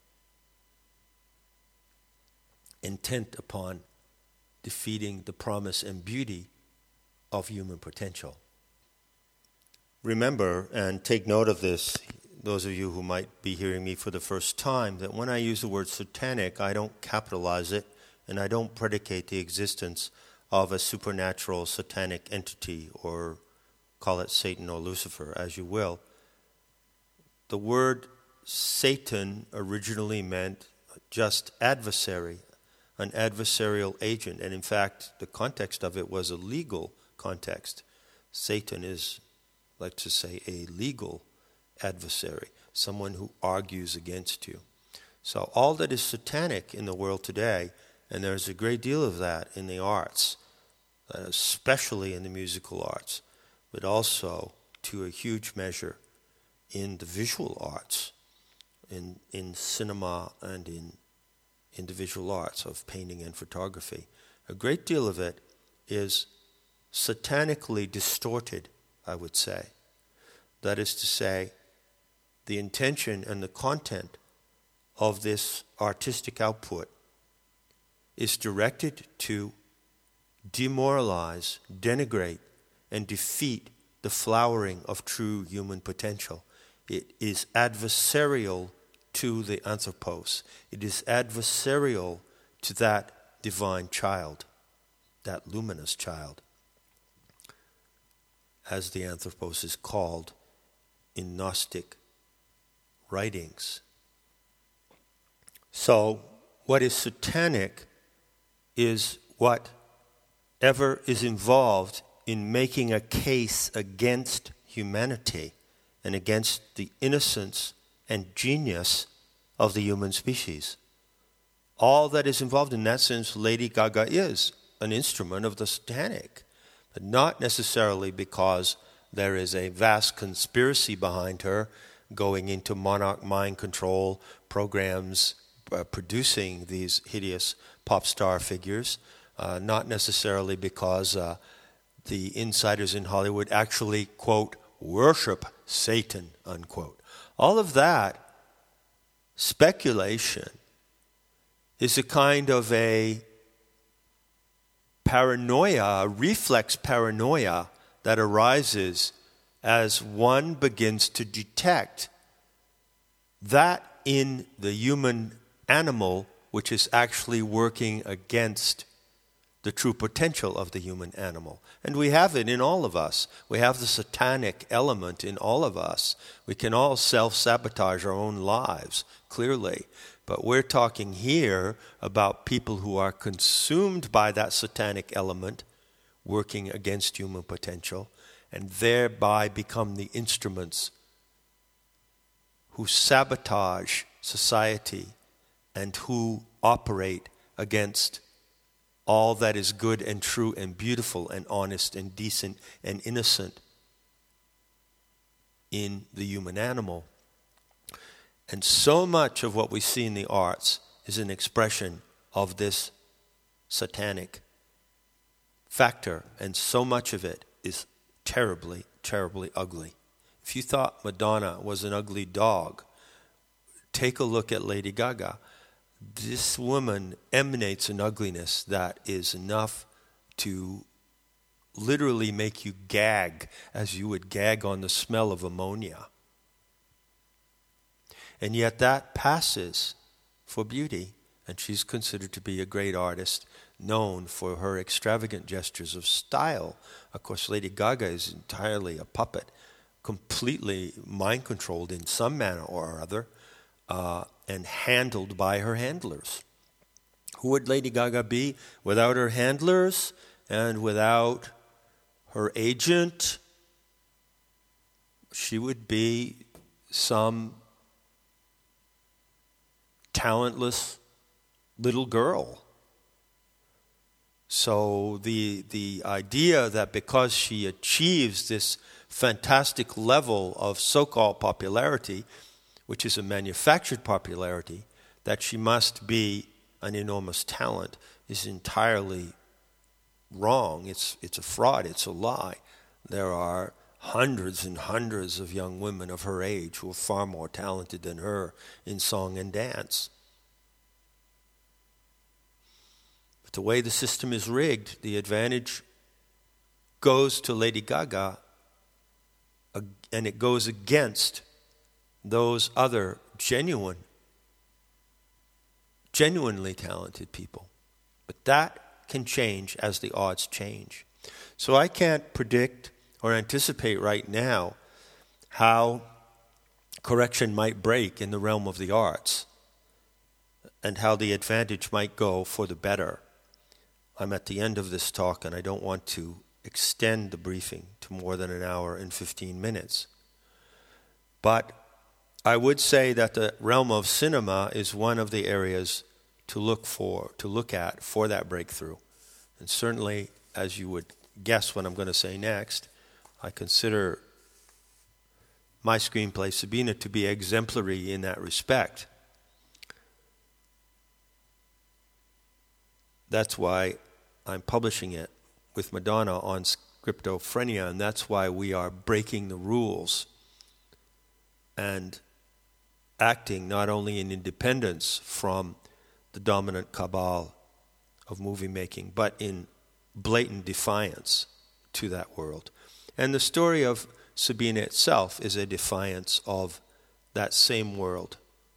intent upon defeating the promise and beauty of human potential. Remember, and take note of this, those of you who might be hearing me for the first time, that when I use the word satanic, I don't capitalize it, and I don't predicate the existence of a supernatural satanic entity, or call it Satan or Lucifer, as you will. The word Satan originally meant just adversary, an adversarial agent, and in fact, the context of it was a legal context. Satan is, let's just say, a legal adversary, someone who argues against you. So all that is satanic in the world today, and there's a great deal of that in the arts, especially in the musical arts, but also to a huge measure in the visual arts, in cinema and in the visual arts of painting and photography. A great deal of it is satanically distorted, I would say. That is to say, the intention and the content of this artistic output is directed to demoralize, denigrate, and defeat the flowering of true human potential. It is adversarial to the anthropos. It is adversarial to that divine child, that luminous child, as the anthropos is called in Gnostic writings. So, what is satanic is whatever is involved in making a case against humanity and against the innocence and genius of the human species. All that is involved in that sense, Lady Gaga is an instrument of the satanic, but not necessarily because there is a vast conspiracy behind her going into monarch mind control programs, producing these hideous pop star figures, not necessarily because the insiders in Hollywood actually, quote, worship Satan, unquote. All of that speculation is a kind of a paranoia, a reflex paranoia that arises as one begins to detect that in the human animal which is actually working against the true potential of the human animal. And we have it in all of us. We have the satanic element in all of us. We can all self-sabotage our own lives, clearly. But we're talking here about people who are consumed by that satanic element, working against human potential, and thereby become the instruments who sabotage society and who operate against all that is good and true and beautiful and honest and decent and innocent in the human animal. And so much of what we see in the arts is an expression of this satanic factor, and so much of it is terribly, terribly ugly. If you thought Madonna was an ugly dog, take a look at Lady Gaga. This woman emanates an ugliness that is enough to literally make you gag as you would gag on the smell of ammonia. And yet that passes for beauty, and she's considered to be a great artist, known for her extravagant gestures of style. Of course, Lady Gaga is entirely a puppet, completely mind-controlled in some manner or other, and handled by her handlers. Who would Lady Gaga be without her handlers and without her agent? She would be some talentless little girl. So the idea that because she achieves this fantastic level of so-called popularity, which is a manufactured popularity, that she must be an enormous talent, is entirely wrong. It's a fraud. It's a lie. There are hundreds and hundreds of young women of her age who are far more talented than her in song and dance. But the way the system is rigged, the advantage goes to Lady Gaga, and it goes against those other genuinely talented people. But that can change as the odds change. So I can't predict or anticipate right now how correction might break in the realm of the arts and how the advantage might go for the better. I'm at the end of this talk, and I don't want to extend the briefing to more than an hour and 15 minutes. But I would say that the realm of cinema is one of the areas to look at for that breakthrough. And certainly, as you would guess what I'm going to say next, I consider my screenplay, Sabina, to be exemplary in that respect. That's why I'm publishing it with Madonna on Scriptophrenia, and that's why we are breaking the rules and acting not only in independence from the dominant cabal of movie making, but in blatant defiance to that world. And the story of Sabina itself is a defiance of that same world,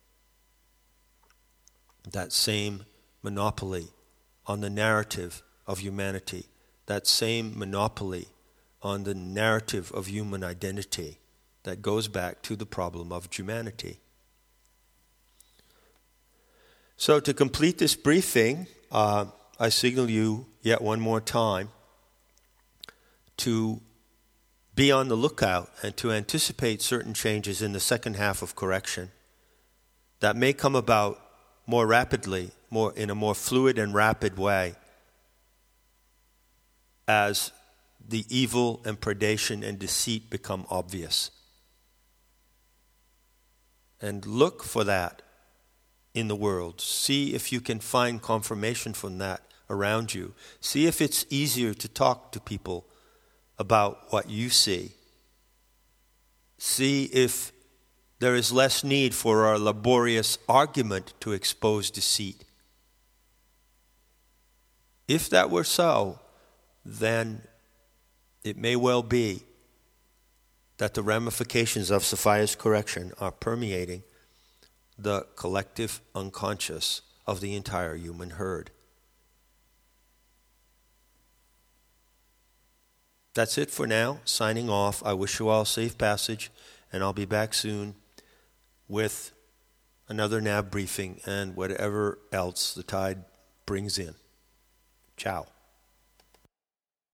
that same monopoly on the narrative of humanity, that same monopoly on the narrative of human identity that goes back to the problem of humanity. So to complete this briefing, I signal you yet one more time to be on the lookout and to anticipate certain changes in the second half of correction that may come about more rapidly, in a more fluid and rapid way, as the evil and predation and deceit become obvious. And look for that in the world. See if you can find confirmation from that around you. See if it's easier to talk to people about what you see. See if there is less need for a laborious argument to expose deceit. If that were so, then it may well be that the ramifications of Sophia's correction are permeating the collective unconscious of the entire human herd. That's it for now. Signing off. I wish you all safe passage, and I'll be back soon with another NAV briefing and whatever else the tide brings in. Ciao.